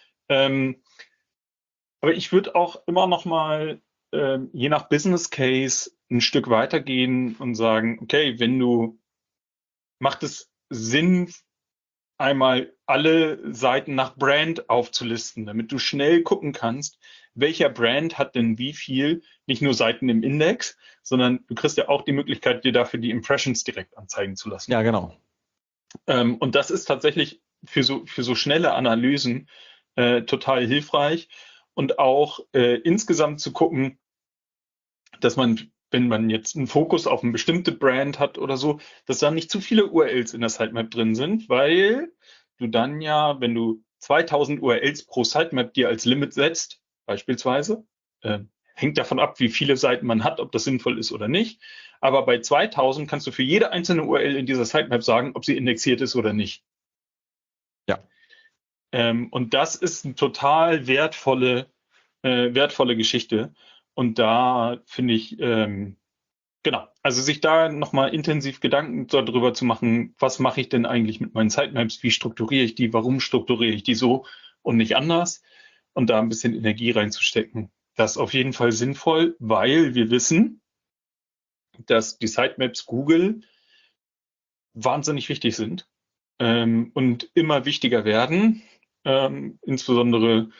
S2: Aber ich würde auch immer noch mal je nach Business Case ein Stück weitergehen und sagen, okay, macht es Sinn, einmal alle Seiten nach Brand aufzulisten, damit du schnell gucken kannst, welcher Brand hat denn wie viel, nicht nur Seiten im Index, sondern du kriegst ja auch die Möglichkeit, dir dafür die Impressions direkt anzeigen zu lassen.
S1: Ja, genau.
S2: Und das ist tatsächlich für so schnelle Analysen total hilfreich, und auch insgesamt zu gucken, dass man, wenn man jetzt einen Fokus auf eine bestimmte Brand hat oder so, dass da nicht zu viele URLs in der Sitemap drin sind, weil du dann ja, wenn du 2000 URLs pro Sitemap dir als Limit setzt, beispielsweise, hängt davon ab, wie viele Seiten man hat, ob das sinnvoll ist oder nicht. Aber bei 2000 kannst du für jede einzelne URL in dieser Sitemap sagen, ob sie indexiert ist oder nicht.
S1: Ja.
S2: Und das ist eine total wertvolle Geschichte. Und da finde ich, genau, also sich da nochmal intensiv Gedanken darüber zu machen, was mache ich denn eigentlich mit meinen Sitemaps, wie strukturiere ich die, warum strukturiere ich die so und nicht anders, und da ein bisschen Energie reinzustecken. Das ist auf jeden Fall sinnvoll, weil wir wissen, dass die Sitemaps Google wahnsinnig wichtig sind und immer wichtiger werden, insbesondere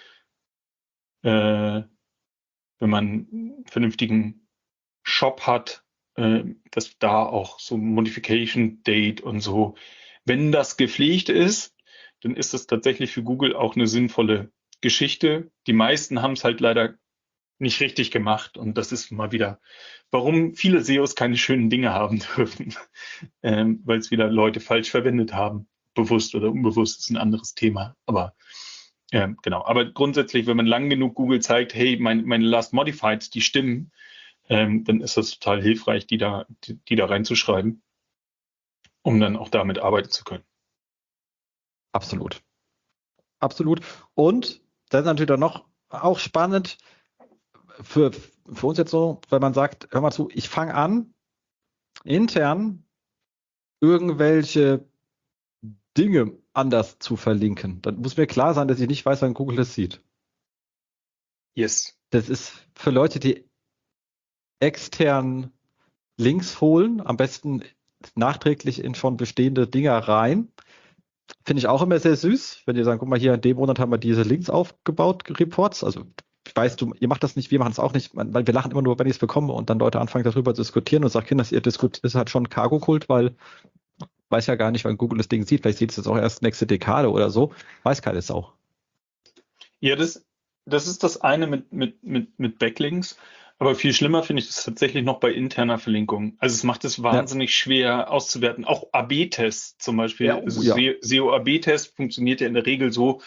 S2: wenn man einen vernünftigen Shop hat, dass da auch so Modification Date und so, wenn das gepflegt ist, dann ist das tatsächlich für Google auch eine sinnvolle Geschichte. Die meisten haben es halt leider nicht richtig gemacht, und das ist mal wieder, warum viele SEOs keine schönen Dinge haben dürfen, weil es wieder Leute falsch verwendet haben, bewusst oder unbewusst, ist ein anderes Thema, aber genau. Aber grundsätzlich, wenn man lang genug Google zeigt, hey, meine Last Modifieds, die stimmen, dann ist das total hilfreich, die da reinzuschreiben, um dann auch damit arbeiten zu können.
S1: Absolut. Absolut. Und das ist natürlich dann noch auch spannend für uns jetzt so, wenn man sagt, hör mal zu, ich fange an, intern irgendwelche Dinge anders zu verlinken. Dann muss mir klar sein, dass ich nicht weiß, wann Google das sieht.
S2: Yes.
S1: Das ist für Leute, die extern Links holen, am besten nachträglich in schon bestehende Dinger rein. Finde ich auch immer sehr süß, wenn die sagen, guck mal, hier in dem Monat haben wir diese Links aufgebaut, Reports. Also ich weiß, ihr macht das nicht, wir machen es auch nicht, weil wir lachen immer nur, wenn ich es bekomme und dann Leute anfangen darüber zu diskutieren und sagen, Kinder, ihr diskutiert, ist halt schon Cargo-Kult, weil weiß ja gar nicht, wann Google das Ding sieht. Vielleicht sieht es jetzt auch erst nächste Dekade oder so. Weiß keine Sau.
S2: Ja, das ist das eine mit Backlinks. Aber viel schlimmer finde ich das tatsächlich noch bei interner Verlinkung. Also es macht es wahnsinnig schwer auszuwerten. Auch AB-Tests zum Beispiel.
S1: Ja,
S2: Also SEO-AB-Test funktioniert ja in der Regel so,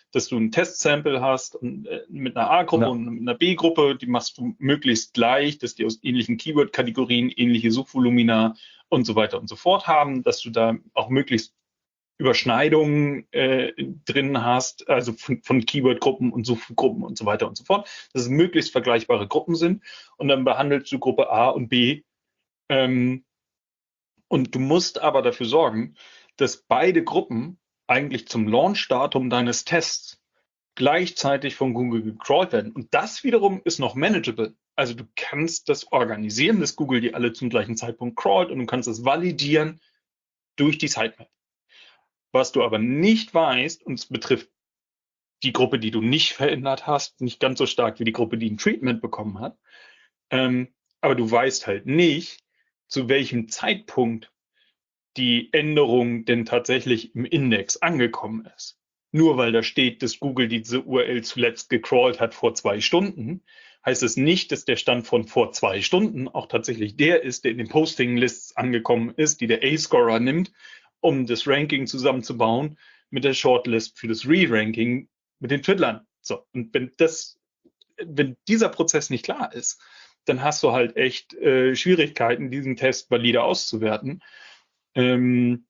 S2: dass du ein Testsample hast und, mit einer A-Gruppe und mit einer B-Gruppe, die machst du möglichst gleich, dass die aus ähnlichen Keyword-Kategorien ähnliche Suchvolumina und so weiter und so fort haben, dass du da auch möglichst Überschneidungen drin hast, also von Keyword-Gruppen und Suchgruppen und so weiter und so fort, dass es möglichst vergleichbare Gruppen sind und dann behandelst du Gruppe A und B. Und du musst aber dafür sorgen, dass beide Gruppen eigentlich zum Launch-Datum deines Tests gleichzeitig von Google gecrawlt werden. Und das wiederum ist noch manageable. Also du kannst das organisieren, dass Google die alle zum gleichen Zeitpunkt crawlt und du kannst das validieren durch die Sitemap. Was du aber nicht weißt, und es betrifft die Gruppe, die du nicht verändert hast, nicht ganz so stark wie die Gruppe, die ein Treatment bekommen hat, aber du weißt halt nicht, zu welchem Zeitpunkt die Änderung denn tatsächlich im Index angekommen ist. Nur weil da steht, dass Google diese URL zuletzt gecrawlt hat vor 2 Stunden, heißt es nicht, dass der Stand von vor 2 Stunden auch tatsächlich der ist, der in den Posting-Lists angekommen ist, die der A-Scorer nimmt, um das Ranking zusammenzubauen mit der Shortlist für das Re-Ranking mit den Twiddlern. So, und wenn dieser Prozess nicht klar ist, dann hast du halt echt Schwierigkeiten, diesen Test valide auszuwerten. Genau,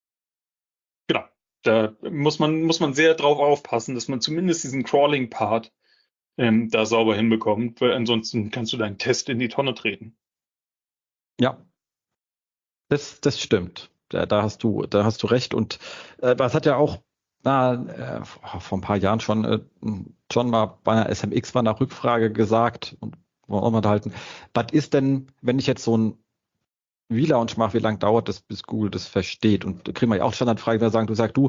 S2: da muss man sehr drauf aufpassen, dass man zumindest diesen Crawling-Part da sauber hinbekommt, weil ansonsten kannst du deinen Test in die Tonne treten.
S1: Ja, das stimmt. Da hast du recht. Und das hat ja auch vor ein paar Jahren schon mal bei einer SMX war eine Rückfrage gesagt und wollen wir auch mal unterhalten. Was ist denn, wenn ich jetzt so ein Relaunch mache, wie lange dauert das, bis Google das versteht? Und da kriegen wir ja auch Standardfragen, da sagen, du,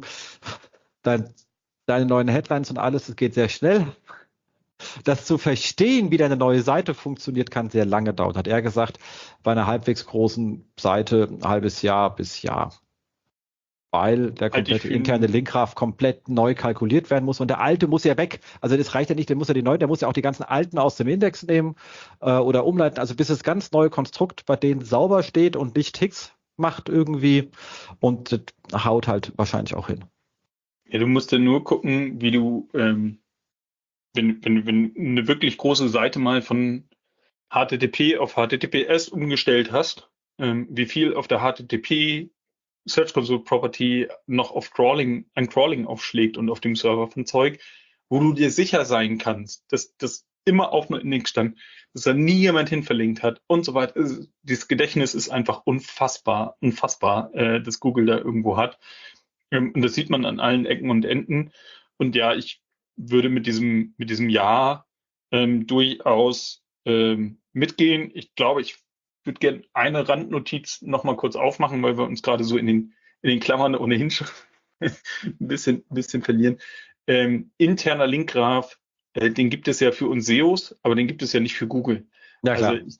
S1: deine neuen Headlines und alles, das geht sehr schnell. Das zu verstehen, wie deine neue Seite funktioniert, kann sehr lange dauern. Hat er gesagt, bei einer halbwegs großen Seite ein halbes Jahr bis Jahr. Weil der komplette interne Linkgraph komplett neu kalkuliert werden muss und der alte muss ja weg. Also das reicht ja nicht, der muss ja auch die ganzen alten aus dem Index nehmen oder umleiten. Also bis das ganz neue Konstrukt bei denen sauber steht und nicht Ticks macht irgendwie und das haut halt wahrscheinlich auch hin.
S2: Ja, du musst ja nur gucken, wie du, wenn eine wirklich große Seite mal von HTTP auf HTTPS umgestellt hast, wie viel auf der HTTP Search Console Property noch auf Crawling aufschlägt und auf dem Server von Zeug, wo du dir sicher sein kannst, dass das immer auf einem Index stand, dass da nie jemand hin verlinkt hat und so weiter. Dieses Gedächtnis ist einfach unfassbar, dass Google da irgendwo hat. Und das sieht man an allen Ecken und Enden. Und ja, ich würde mit diesem Jahr durchaus mitgehen. Ich glaube, ich würde gerne eine Randnotiz noch mal kurz aufmachen, weil wir uns gerade so in den Klammern ohnehin schon ein bisschen verlieren. Interner Linkgraph, den gibt es ja für uns SEOs, aber den gibt es ja nicht für Google.
S1: Ja, klar.
S2: Also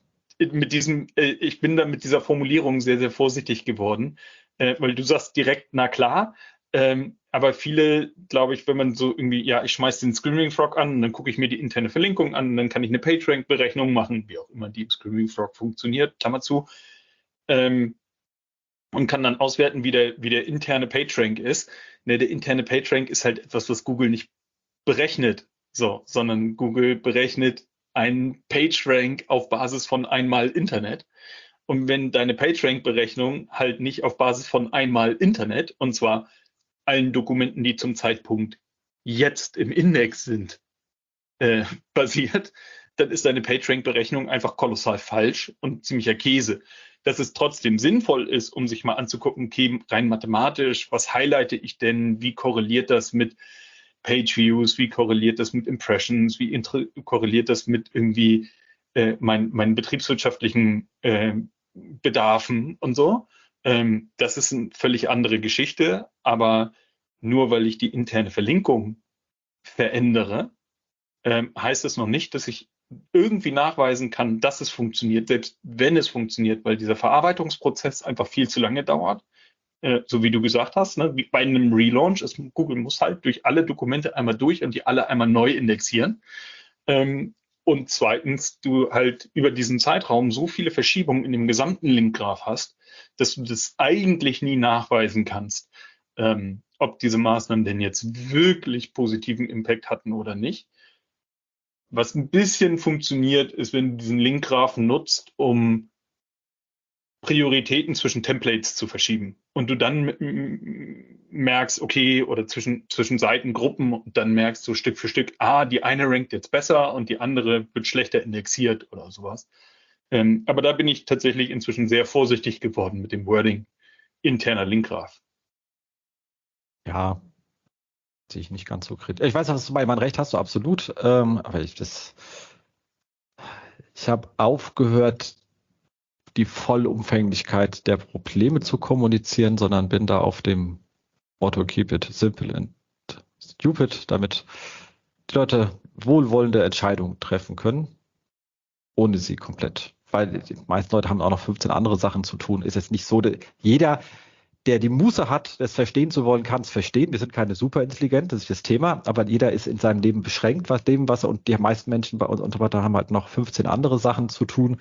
S2: ich bin da mit dieser Formulierung sehr, sehr vorsichtig geworden, weil du sagst direkt, na klar, aber viele, glaube ich, wenn man so irgendwie, ja, ich schmeiß den Screaming Frog an und dann gucke ich mir die interne Verlinkung an und dann kann ich eine PageRank-Berechnung machen, wie auch immer die im Screaming Frog funktioniert, Klammer zu, und kann dann auswerten, wie der interne PageRank ist. Ne, der interne PageRank ist halt etwas, was Google nicht berechnet, sondern Google berechnet einen PageRank auf Basis von einmal Internet. Und wenn deine PageRank-Berechnung halt nicht auf Basis von einmal Internet, und zwar allen Dokumenten, die zum Zeitpunkt jetzt im Index sind, basiert, dann ist deine PageRank-Berechnung einfach kolossal falsch und ziemlicher Käse. Dass es trotzdem sinnvoll ist, um sich mal anzugucken, okay, rein mathematisch, was highlighte ich denn, wie korreliert das mit Page-Views, wie korreliert das mit Impressions, wie korreliert das mit irgendwie meinen betriebswirtschaftlichen Bedarfen und so. Das ist eine völlig andere Geschichte, aber nur weil ich die interne Verlinkung verändere, heißt es noch nicht, dass ich irgendwie nachweisen kann, dass es funktioniert, selbst wenn es funktioniert, weil dieser Verarbeitungsprozess einfach viel zu lange dauert. So wie du gesagt hast, ne, wie bei einem Relaunch, Google muss halt durch alle Dokumente einmal durch und die alle einmal neu indexieren. Und zweitens, du halt über diesen Zeitraum so viele Verschiebungen in dem gesamten Linkgraph hast, dass du das eigentlich nie nachweisen kannst, ob diese Maßnahmen denn jetzt wirklich positiven Impact hatten oder nicht. Was ein bisschen funktioniert, ist, wenn du diesen Link-Graphen nutzt, um Prioritäten zwischen Templates zu verschieben. Und du dann merkst, okay, oder zwischen Seitengruppen, und dann merkst du Stück für Stück, die eine rankt jetzt besser und die andere wird schlechter indexiert oder sowas. Aber da bin ich tatsächlich inzwischen sehr vorsichtig geworden mit dem Wording interner Linkgraph.
S1: Ja, sehe ich nicht ganz so kritisch. Ich weiß, dass du bei meinem Recht hast du absolut, aber ich habe aufgehört, die Vollumfänglichkeit der Probleme zu kommunizieren, sondern bin da auf dem Motto Keep it simple and stupid, damit die Leute wohlwollende Entscheidungen treffen können, ohne sie komplett. Weil die meisten Leute haben auch noch 15 andere Sachen zu tun. Ist jetzt nicht so, jeder, der die Muße hat, das verstehen zu wollen, kann es verstehen. Wir sind keine superintelligent, das ist das Thema, aber jeder ist in seinem Leben beschränkt, was und die meisten Menschen bei uns und so weiter haben halt noch 15 andere Sachen zu tun.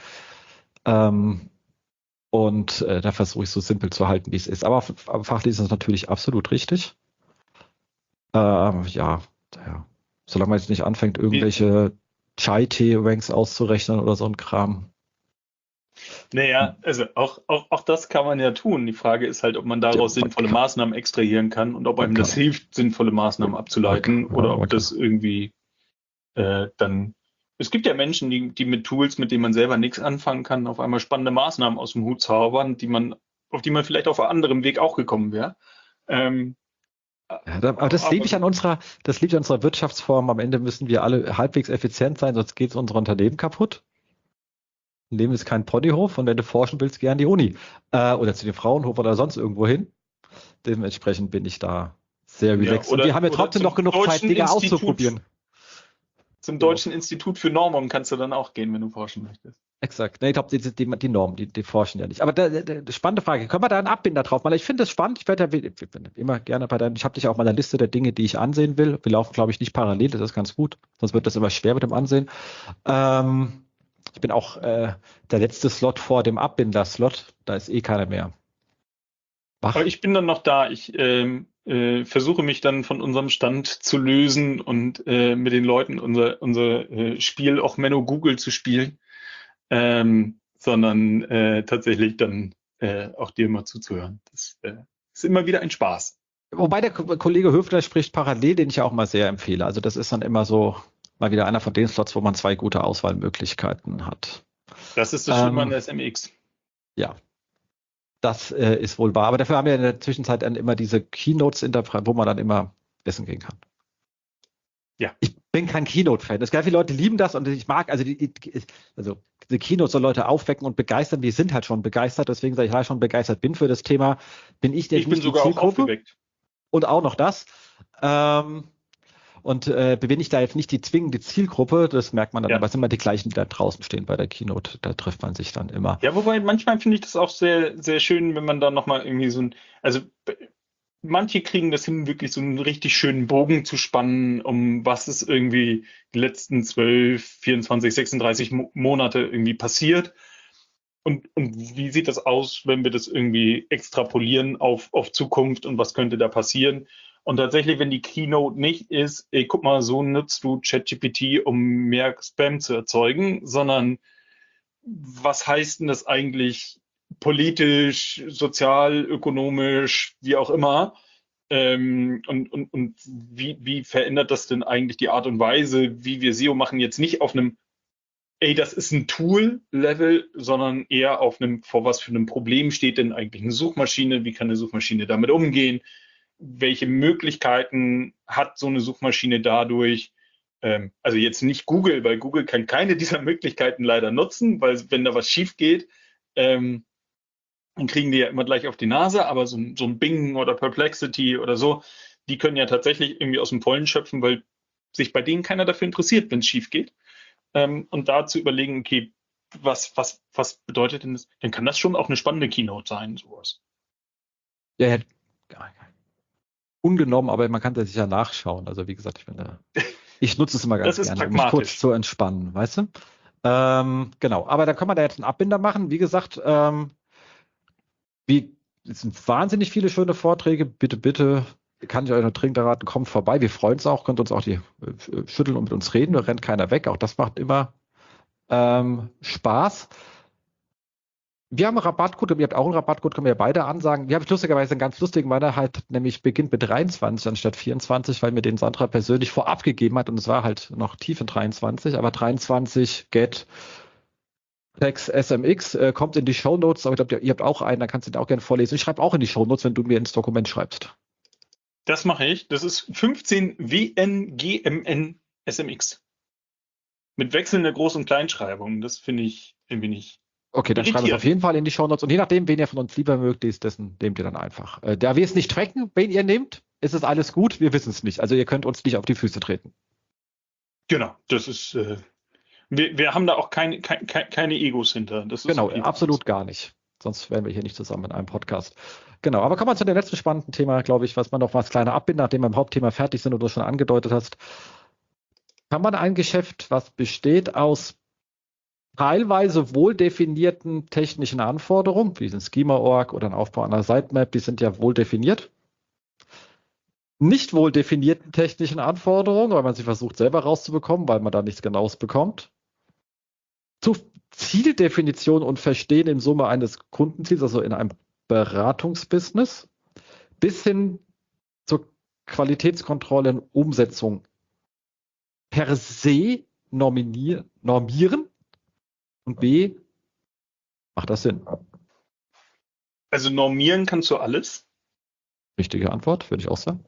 S1: Da versuche ich so simpel zu halten, wie es ist. Aber fachlich ist das natürlich absolut richtig. Solange man jetzt nicht anfängt, irgendwelche Chai-Tee-Ranks auszurechnen oder so ein Kram.
S2: Naja, also auch das kann man ja tun. Die Frage ist halt, ob man daraus sinnvolle Maßnahmen extrahieren kann und ob einem das hilft, sinnvolle Maßnahmen abzuleiten oder ob das irgendwie dann. Es gibt ja Menschen, die mit Tools, mit denen man selber nichts anfangen kann, auf einmal spannende Maßnahmen aus dem Hut zaubern, auf die man vielleicht auf einem anderen Weg auch gekommen wäre.
S1: Aber das liegt an unserer Wirtschaftsform. Am Ende müssen wir alle halbwegs effizient sein, sonst geht unser Unternehmen kaputt. Ein Leben ist kein Ponyhof und wenn du forschen willst, geh an die Uni oder zu dem Frauenhof oder sonst irgendwo hin. Dementsprechend bin ich da sehr relaxed. Und wir haben ja trotzdem noch genug Zeit, Dinge auszuprobieren.
S2: Zum Deutschen Institut für Normung kannst du dann auch gehen, wenn du forschen möchtest.
S1: Exakt. Nee, ich glaube, die Normen, die forschen ja nicht. Aber spannende Frage. Können wir da einen Abbinder drauf machen? Ich finde das spannend. Ich bin immer gerne ich habe dich auch mal eine Liste der Dinge, die ich ansehen will. Wir laufen, glaube ich, nicht parallel. Das ist ganz gut. Sonst wird das immer schwer mit dem Ansehen. Ich bin auch der letzte Slot vor dem Abbinder-Slot. Da ist keiner mehr.
S2: Aber ich bin dann noch da. Ich versuche mich dann von unserem Stand zu lösen und mit den Leuten unser Spiel auch Menno Google zu spielen, sondern tatsächlich dann auch dir mal zuzuhören. Das ist immer wieder ein Spaß.
S1: Wobei der Kollege Höfler spricht parallel, den ich auch mal sehr empfehle. Also das ist dann immer so mal wieder einer von den Slots, wo man 2 gute Auswahlmöglichkeiten hat.
S2: Das ist das Schlimme an der SMX.
S1: Ja. Das ist wohl wahr. Aber dafür haben wir in der Zwischenzeit dann immer diese Keynotes, wo man dann immer essen gehen kann.
S2: Ja.
S1: Ich bin kein Keynote-Fan. Es gibt viele Leute, die lieben das und ich mag, diese Keynotes soll Leute aufwecken und begeistern. Die sind halt schon begeistert. Deswegen, sage ich, weil ich schon begeistert bin für das Thema, bin ich
S2: Ich bin sogar auch aufgeweckt.
S1: Und auch noch das. Bin ich da jetzt nicht die zwingende Zielgruppe, das merkt man dann, aber es sind immer die gleichen, die da draußen stehen bei der Keynote, da trifft man sich dann immer.
S2: Ja, wobei manchmal finde ich das auch sehr, sehr schön, wenn man da nochmal irgendwie manche kriegen das hin, wirklich so einen richtig schönen Bogen zu spannen, um was ist irgendwie die letzten 12, 24, 36 Monate irgendwie passiert. Und wie sieht das aus, wenn wir das irgendwie extrapolieren auf Zukunft und was könnte da passieren? Und tatsächlich, wenn die Keynote nicht ist, guck mal, so nutzt du ChatGPT, um mehr Spam zu erzeugen, sondern was heißt denn das eigentlich politisch, sozial, ökonomisch, wie auch immer? Und wie verändert das denn eigentlich die Art und Weise, wie wir SEO machen, jetzt nicht auf einem, das ist ein Tool-Level, sondern eher auf einem, vor was für einem Problem steht denn eigentlich eine Suchmaschine, wie kann eine Suchmaschine damit umgehen? Welche Möglichkeiten hat so eine Suchmaschine dadurch? Also jetzt nicht Google, weil Google kann keine dieser Möglichkeiten leider nutzen, weil wenn da was schief geht, dann kriegen die ja immer gleich auf die Nase, aber so ein Bing oder Perplexity oder so, die können ja tatsächlich irgendwie aus dem Vollen schöpfen, weil sich bei denen keiner dafür interessiert, wenn es schief geht. Und da zu überlegen, okay, was bedeutet denn das? Dann kann das schon auch eine spannende Keynote sein, sowas.
S1: Ja, ungenommen, aber man kann das sich ja nachschauen. Also wie gesagt, ich nutze es immer ganz gerne, um mich kurz zu entspannen, weißt du? Genau, aber dann können wir da jetzt einen Abbinder machen. Wie gesagt, es sind wahnsinnig viele schöne Vorträge. Bitte kann ich euch noch dringend raten, kommt vorbei. Wir freuen uns auch, könnt uns auch die schütteln und mit uns reden. Da rennt keiner weg. Auch das macht immer Spaß. Wir haben einen Rabattcode und ihr habt auch einen Rabattcode, können wir ja beide ansagen. Wir haben lustigerweise einen ganz lustigen, weil er halt nämlich beginnt mit 23 anstatt 24, weil mir den Sandra persönlich vorab gegeben hat und es war halt noch tief in 23, aber 23 Get Text SMX kommt in die Shownotes, aber ich glaube, ihr habt auch einen, da kannst du den auch gerne vorlesen. Ich schreibe auch in die Shownotes, wenn du mir ins Dokument schreibst.
S2: Das mache ich. Das ist 15 WNGMN SMX. Mit wechselnder Groß- und Kleinschreibung. Das finde ich irgendwie nicht.
S1: Okay, dann schreiben wir es auf jeden Fall in die Shownotes. Und je nachdem, wen ihr von uns lieber mögt, dessen nehmt ihr dann einfach. Da wir es nicht tracken, wen ihr nehmt, ist es alles gut. Wir wissen es nicht. Also ihr könnt uns nicht auf die Füße treten.
S2: Genau, das ist. Wir haben da auch keine Egos hinter. Das ist
S1: Genau,
S2: okay.
S1: absolut gar nicht. Sonst wären wir hier nicht zusammen in einem Podcast. Genau, aber kommen wir zu dem letzten spannenden Thema, glaube ich, was man noch was kleiner abbinden, nachdem wir im Hauptthema fertig sind und du schon angedeutet hast. Kann man ein Geschäft, was besteht aus teilweise wohl definierten technischen Anforderungen, wie ein Schema-Org oder ein Aufbau einer Sitemap, die sind ja wohl definiert. Nicht wohl definierten technischen Anforderungen, weil man sie versucht selber rauszubekommen, weil man da nichts Genaues bekommt. Zu Zieldefinition und Verstehen in Summe eines Kundenziels, also in einem Beratungsbusiness, bis hin zur Qualitätskontrolle und Umsetzung per se normieren und B, macht das Sinn?
S2: Also normieren kannst du alles.
S1: Richtige Antwort, würde ich auch sagen.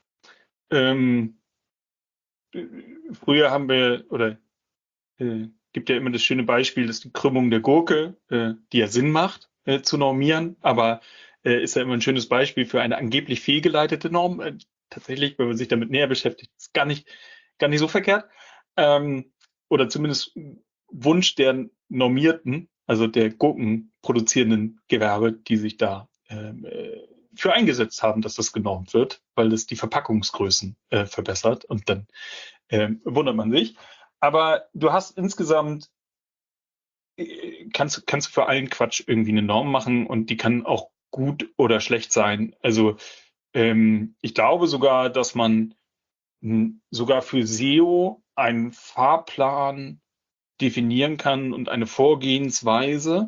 S2: Früher haben wir, oder gibt ja immer das schöne Beispiel, dass die Krümmung der Gurke, die ja Sinn macht, zu normieren, aber ist ja immer ein schönes Beispiel für eine angeblich fehlgeleitete Norm. Tatsächlich, wenn man sich damit näher beschäftigt, ist gar nicht so verkehrt. Oder zumindest Wunsch der Normierten, also der Gurkenproduzierenden Gewerbe, die sich da für eingesetzt haben, dass das genormt wird, weil es die Verpackungsgrößen verbessert und dann wundert man sich. Aber du hast insgesamt, kannst du für allen Quatsch irgendwie eine Norm machen und die kann auch gut oder schlecht sein. Also ich glaube sogar, dass man sogar für SEO einen Fahrplan definieren kann und eine Vorgehensweise,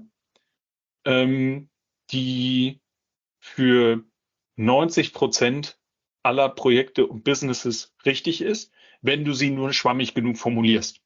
S2: die für 90% aller Projekte und Businesses richtig ist, wenn du sie nur schwammig genug formulierst.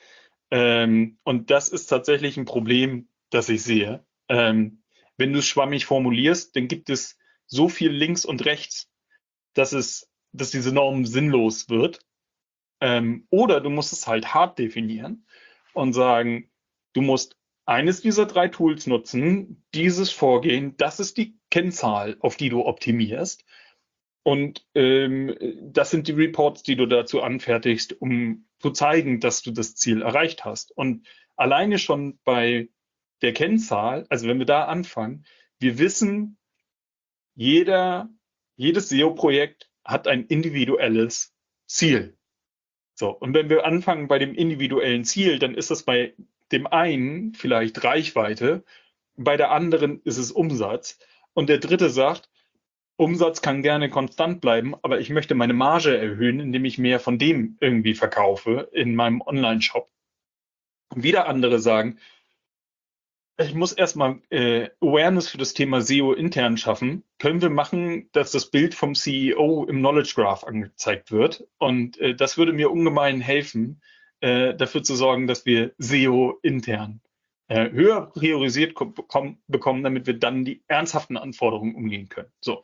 S2: Und das ist tatsächlich ein Problem, das ich sehe. Wenn du es schwammig formulierst, dann gibt es so viel links und rechts, dass diese Norm sinnlos wird. Oder du musst es halt hart definieren und sagen, du musst eines dieser 3 Tools nutzen, dieses Vorgehen, das ist die Kennzahl, auf die du optimierst. Und das sind die Reports, die du dazu anfertigst, um zu zeigen, dass du das Ziel erreicht hast. Und alleine schon bei der Kennzahl, also wenn wir da anfangen, wir wissen, jedes SEO-Projekt hat ein individuelles Ziel. So, und wenn wir anfangen bei dem individuellen Ziel, dann ist das bei dem einen vielleicht Reichweite, bei der anderen ist es Umsatz. Und der dritte sagt, Umsatz kann gerne konstant bleiben, aber ich möchte meine Marge erhöhen, indem ich mehr von dem irgendwie verkaufe in meinem Online-Shop. Und wieder andere sagen, ich muss erstmal Awareness für das Thema SEO intern schaffen. Können wir machen, dass das Bild vom CEO im Knowledge Graph angezeigt wird? Und das würde mir ungemein helfen, dafür zu sorgen, dass wir SEO intern höher priorisiert bekommen, damit wir dann die ernsthaften Anforderungen umgehen können. So.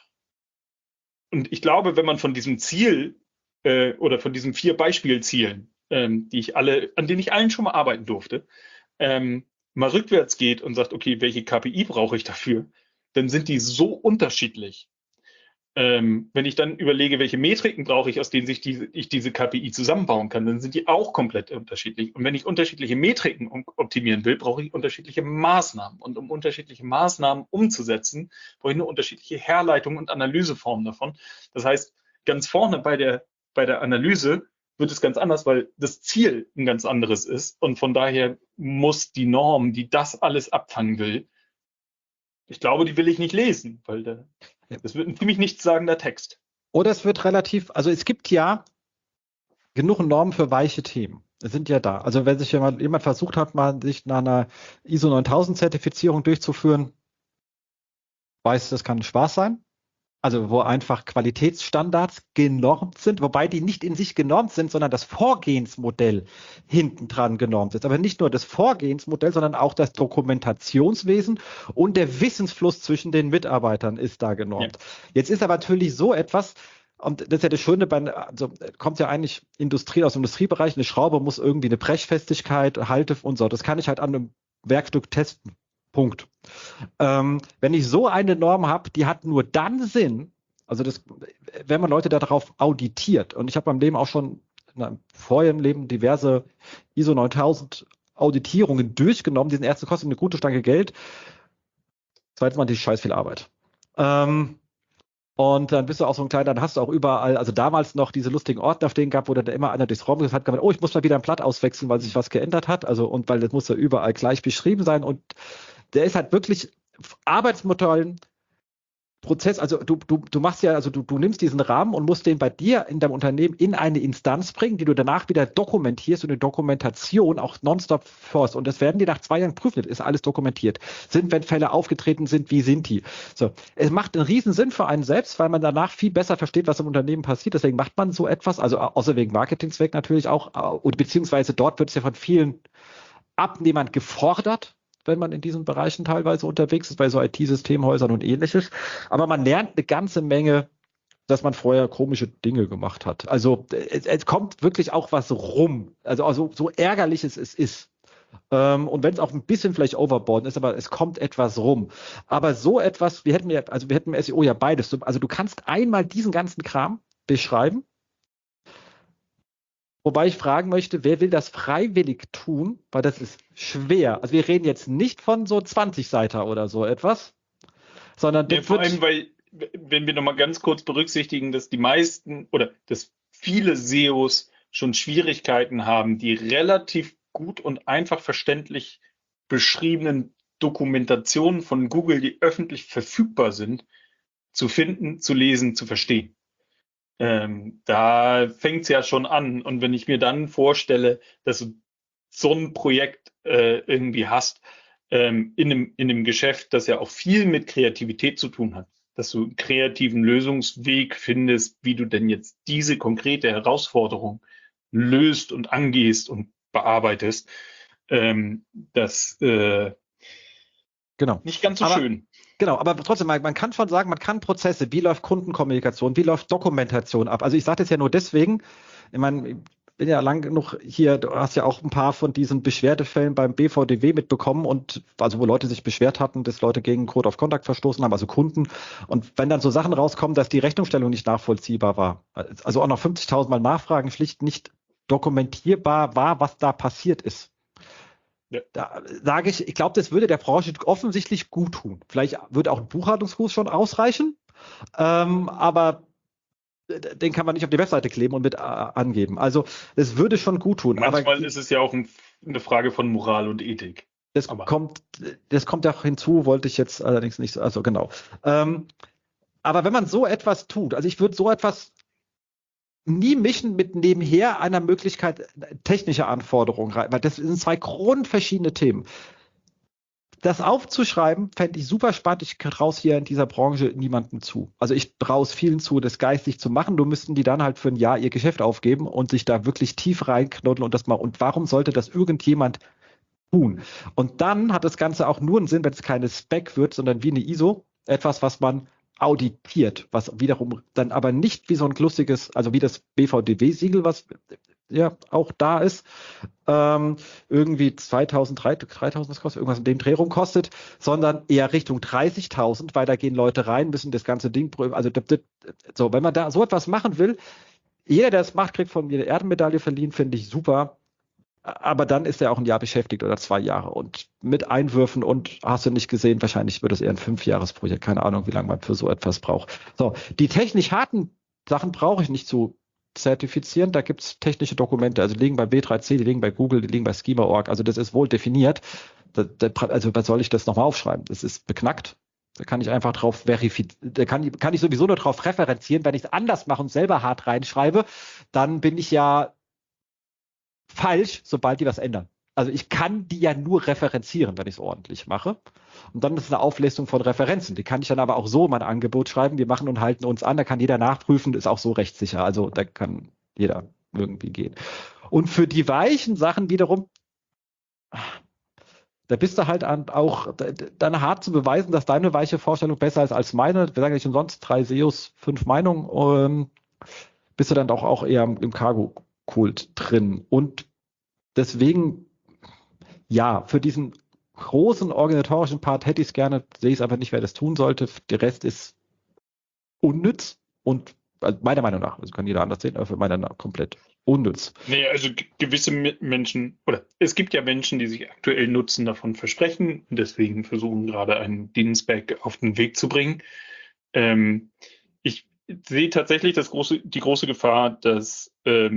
S2: Und ich glaube, wenn man von diesem Ziel oder von diesen 4 Beispielzielen, an denen ich allen schon mal arbeiten durfte, mal rückwärts geht und sagt, okay, welche KPI brauche ich dafür, dann sind die so unterschiedlich. Wenn ich dann überlege, welche Metriken brauche ich, aus denen ich diese KPI zusammenbauen kann, dann sind die auch komplett unterschiedlich. Und wenn ich unterschiedliche Metriken optimieren will, brauche ich unterschiedliche Maßnahmen. Und um unterschiedliche Maßnahmen umzusetzen, brauche ich eine unterschiedliche Herleitung und Analyseform davon. Das heißt, ganz vorne bei der Analyse wird es ganz anders, weil das Ziel ein ganz anderes ist. Und von daher muss die Norm, die das alles abfangen will, ich glaube, die will ich nicht lesen, weil das wird ein ziemlich nichtssagender Text.
S1: Oder es wird relativ, also es gibt ja genug Normen für weiche Themen. Es sind ja da. Also wenn sich jemand versucht hat, mal sich nach einer ISO 9000 Zertifizierung durchzuführen, weiß, das kann Spaß sein. Also wo einfach Qualitätsstandards genormt sind, wobei die nicht in sich genormt sind, sondern das Vorgehensmodell hinten dran genormt ist. Aber nicht nur das Vorgehensmodell, sondern auch das Dokumentationswesen und der Wissensfluss zwischen den Mitarbeitern ist da genormt. Ja. Jetzt ist aber natürlich so etwas, und das ist ja das Schöne, also kommt ja eigentlich aus dem Industriebereich, eine Schraube muss irgendwie eine Brechfestigkeit, Halte und so. Das kann ich halt an einem Werkstück testen. Punkt. Wenn ich so eine Norm habe, die hat nur dann Sinn, also wenn man Leute darauf auditiert, und ich habe beim Leben auch schon vorher im Leben diverse ISO 9000 Auditierungen durchgenommen, die sind erste kosten eine gute Stange Geld, zweitens mal die scheiß viel Arbeit. Und dann bist du auch so ein kleiner, dann hast du auch überall, also damals noch diese lustigen Ordner stehen gehabt, wo dann immer einer durchs Raum gesagt hat, oh, ich muss mal wieder ein Blatt auswechseln, weil sich was geändert hat, also und weil das muss ja überall gleich beschrieben sein und der ist halt wirklich Arbeitsmodellen, Prozess, also du machst ja, also du nimmst diesen Rahmen und musst den bei dir in deinem Unternehmen in eine Instanz bringen, die du danach wieder dokumentierst und eine Dokumentation auch nonstop forst. Und das werden die nach 2 Jahren prüfen, ist alles dokumentiert. Wenn Fälle aufgetreten sind, wie sind die? So, es macht einen riesen Sinn für einen selbst, weil man danach viel besser versteht, was im Unternehmen passiert. Deswegen macht man so etwas, also außer wegen Marketingzweck natürlich auch, beziehungsweise dort wird es ja von vielen Abnehmern gefordert, wenn man in diesen Bereichen teilweise unterwegs ist, bei so IT-Systemhäusern und ähnliches. Aber man lernt eine ganze Menge, dass man vorher komische Dinge gemacht hat. Also es kommt wirklich auch was rum. Also so ärgerlich es ist. Und wenn es auch ein bisschen vielleicht overboard ist, aber es kommt etwas rum. Aber so etwas, wir hätten im SEO ja beides. Also du kannst einmal diesen ganzen Kram beschreiben. Wobei ich fragen möchte, wer will das freiwillig tun? Weil das ist schwer. Also wir reden jetzt nicht von so 20 Seiten oder so etwas, sondern
S2: vor allem, weil, wenn wir nochmal ganz kurz berücksichtigen, dass die meisten oder dass viele SEOs schon Schwierigkeiten haben, die relativ gut und einfach verständlich beschriebenen Dokumentationen von Google, die öffentlich verfügbar sind, zu finden, zu lesen, zu verstehen. Da fängt es ja schon an. Und wenn ich mir dann vorstelle, dass du so ein Projekt irgendwie hast, in einem Geschäft, das ja auch viel mit Kreativität zu tun hat, dass du einen kreativen Lösungsweg findest, wie du denn jetzt diese konkrete Herausforderung löst und angehst und bearbeitest, das
S1: genau.
S2: Nicht ganz so schön.
S1: Genau, aber trotzdem, man kann schon sagen, man kann Prozesse, wie läuft Kundenkommunikation, wie läuft Dokumentation ab. Also ich sage das ja nur deswegen, ich meine, ich bin ja lang genug hier, du hast ja auch ein paar von diesen Beschwerdefällen beim BVDW mitbekommen und also wo Leute sich beschwert hatten, dass Leute gegen Code of Conduct verstoßen haben, also Kunden. Und wenn dann so Sachen rauskommen, dass die Rechnungsstellung nicht nachvollziehbar war, also auch noch 50.000 Mal Nachfragen schlicht nicht dokumentierbar war, was da passiert ist. Ja. Da sage ich glaube, das würde der Branche offensichtlich gut tun. Vielleicht würde auch ein Buchhaltungskurs schon ausreichen, aber den kann man nicht auf die Webseite kleben und mit angeben. Also das würde schon gut tun.
S2: Manchmal aber ist es ja auch eine Frage von Moral und Ethik.
S1: Das kommt auch hinzu, wollte ich jetzt allerdings nicht, also genau. Aber wenn man so etwas tut, also ich würde so etwas nie mischen mit nebenher einer Möglichkeit technischer Anforderungen rein, weil das sind 2 grundverschiedene Themen. Das aufzuschreiben, fände ich super spannend. Ich traue hier in dieser Branche niemandem zu. Also ich traue es vielen zu, das geistig zu machen. Nur müssten die dann halt für ein Jahr ihr Geschäft aufgeben und sich da wirklich tief reinknuddeln und das mal. Und warum sollte das irgendjemand tun? Und dann hat das Ganze auch nur einen Sinn, wenn es keine Spec wird, sondern wie eine ISO. Etwas, was man auditiert, was wiederum dann aber nicht wie so ein lustiges, also wie das BVDW-Siegel, was ja auch da ist, irgendwie 2.000, 3.000, das kostet irgendwas in dem Dreh rum kostet, sondern eher Richtung 30.000, weil da gehen Leute rein, müssen das ganze Ding prüfen. Also so, wenn man da so etwas machen will, jeder, der es macht, kriegt von mir eine Erdenmedaille verliehen, finde ich super. Aber dann ist er auch ein Jahr beschäftigt oder 2 Jahre und mit Einwürfen und hast du nicht gesehen, wahrscheinlich wird es eher ein 5-Jahres-Projekt, keine Ahnung, wie lange man für so etwas braucht. So, die technisch harten Sachen brauche ich nicht zu zertifizieren, da gibt es technische Dokumente, also die liegen bei W3C, die liegen bei Google, die liegen bei Schema.org, also das ist wohl definiert. Also was soll ich das nochmal aufschreiben? Das ist beknackt. Da kann ich einfach drauf verifizieren, da kann ich sowieso nur drauf referenzieren. Wenn ich es anders mache und selber hart reinschreibe, dann bin ich ja falsch, sobald die was ändern. Also ich kann die ja nur referenzieren, wenn ich es ordentlich mache. Und dann ist es eine Auflistung von Referenzen. Die kann ich dann aber auch so in mein Angebot schreiben. Wir machen und halten uns an, da kann jeder nachprüfen, ist auch so rechtssicher. Also da kann jeder irgendwie gehen. Und für die weichen Sachen wiederum, da bist du halt auch dann hart zu beweisen, dass deine weiche Vorstellung besser ist als meine. Wir sagen nicht umsonst 3 SEOs, 5 Meinungen, bist du dann auch eher im Cargo-Kult drin. Und deswegen, ja, für diesen großen organisatorischen Part hätte ich es gerne, sehe ich es aber nicht, wer das tun sollte. Der Rest ist unnütz und also meiner Meinung nach, also kann jeder anders sehen, aber für meiner Meinung nach komplett unnütz.
S2: Nee, also gewisse Menschen, oder es gibt ja Menschen, die sich aktuell Nutzen davon versprechen und deswegen versuchen gerade einen Dienstback auf den Weg zu bringen. Ich sehe tatsächlich die große Gefahr, dass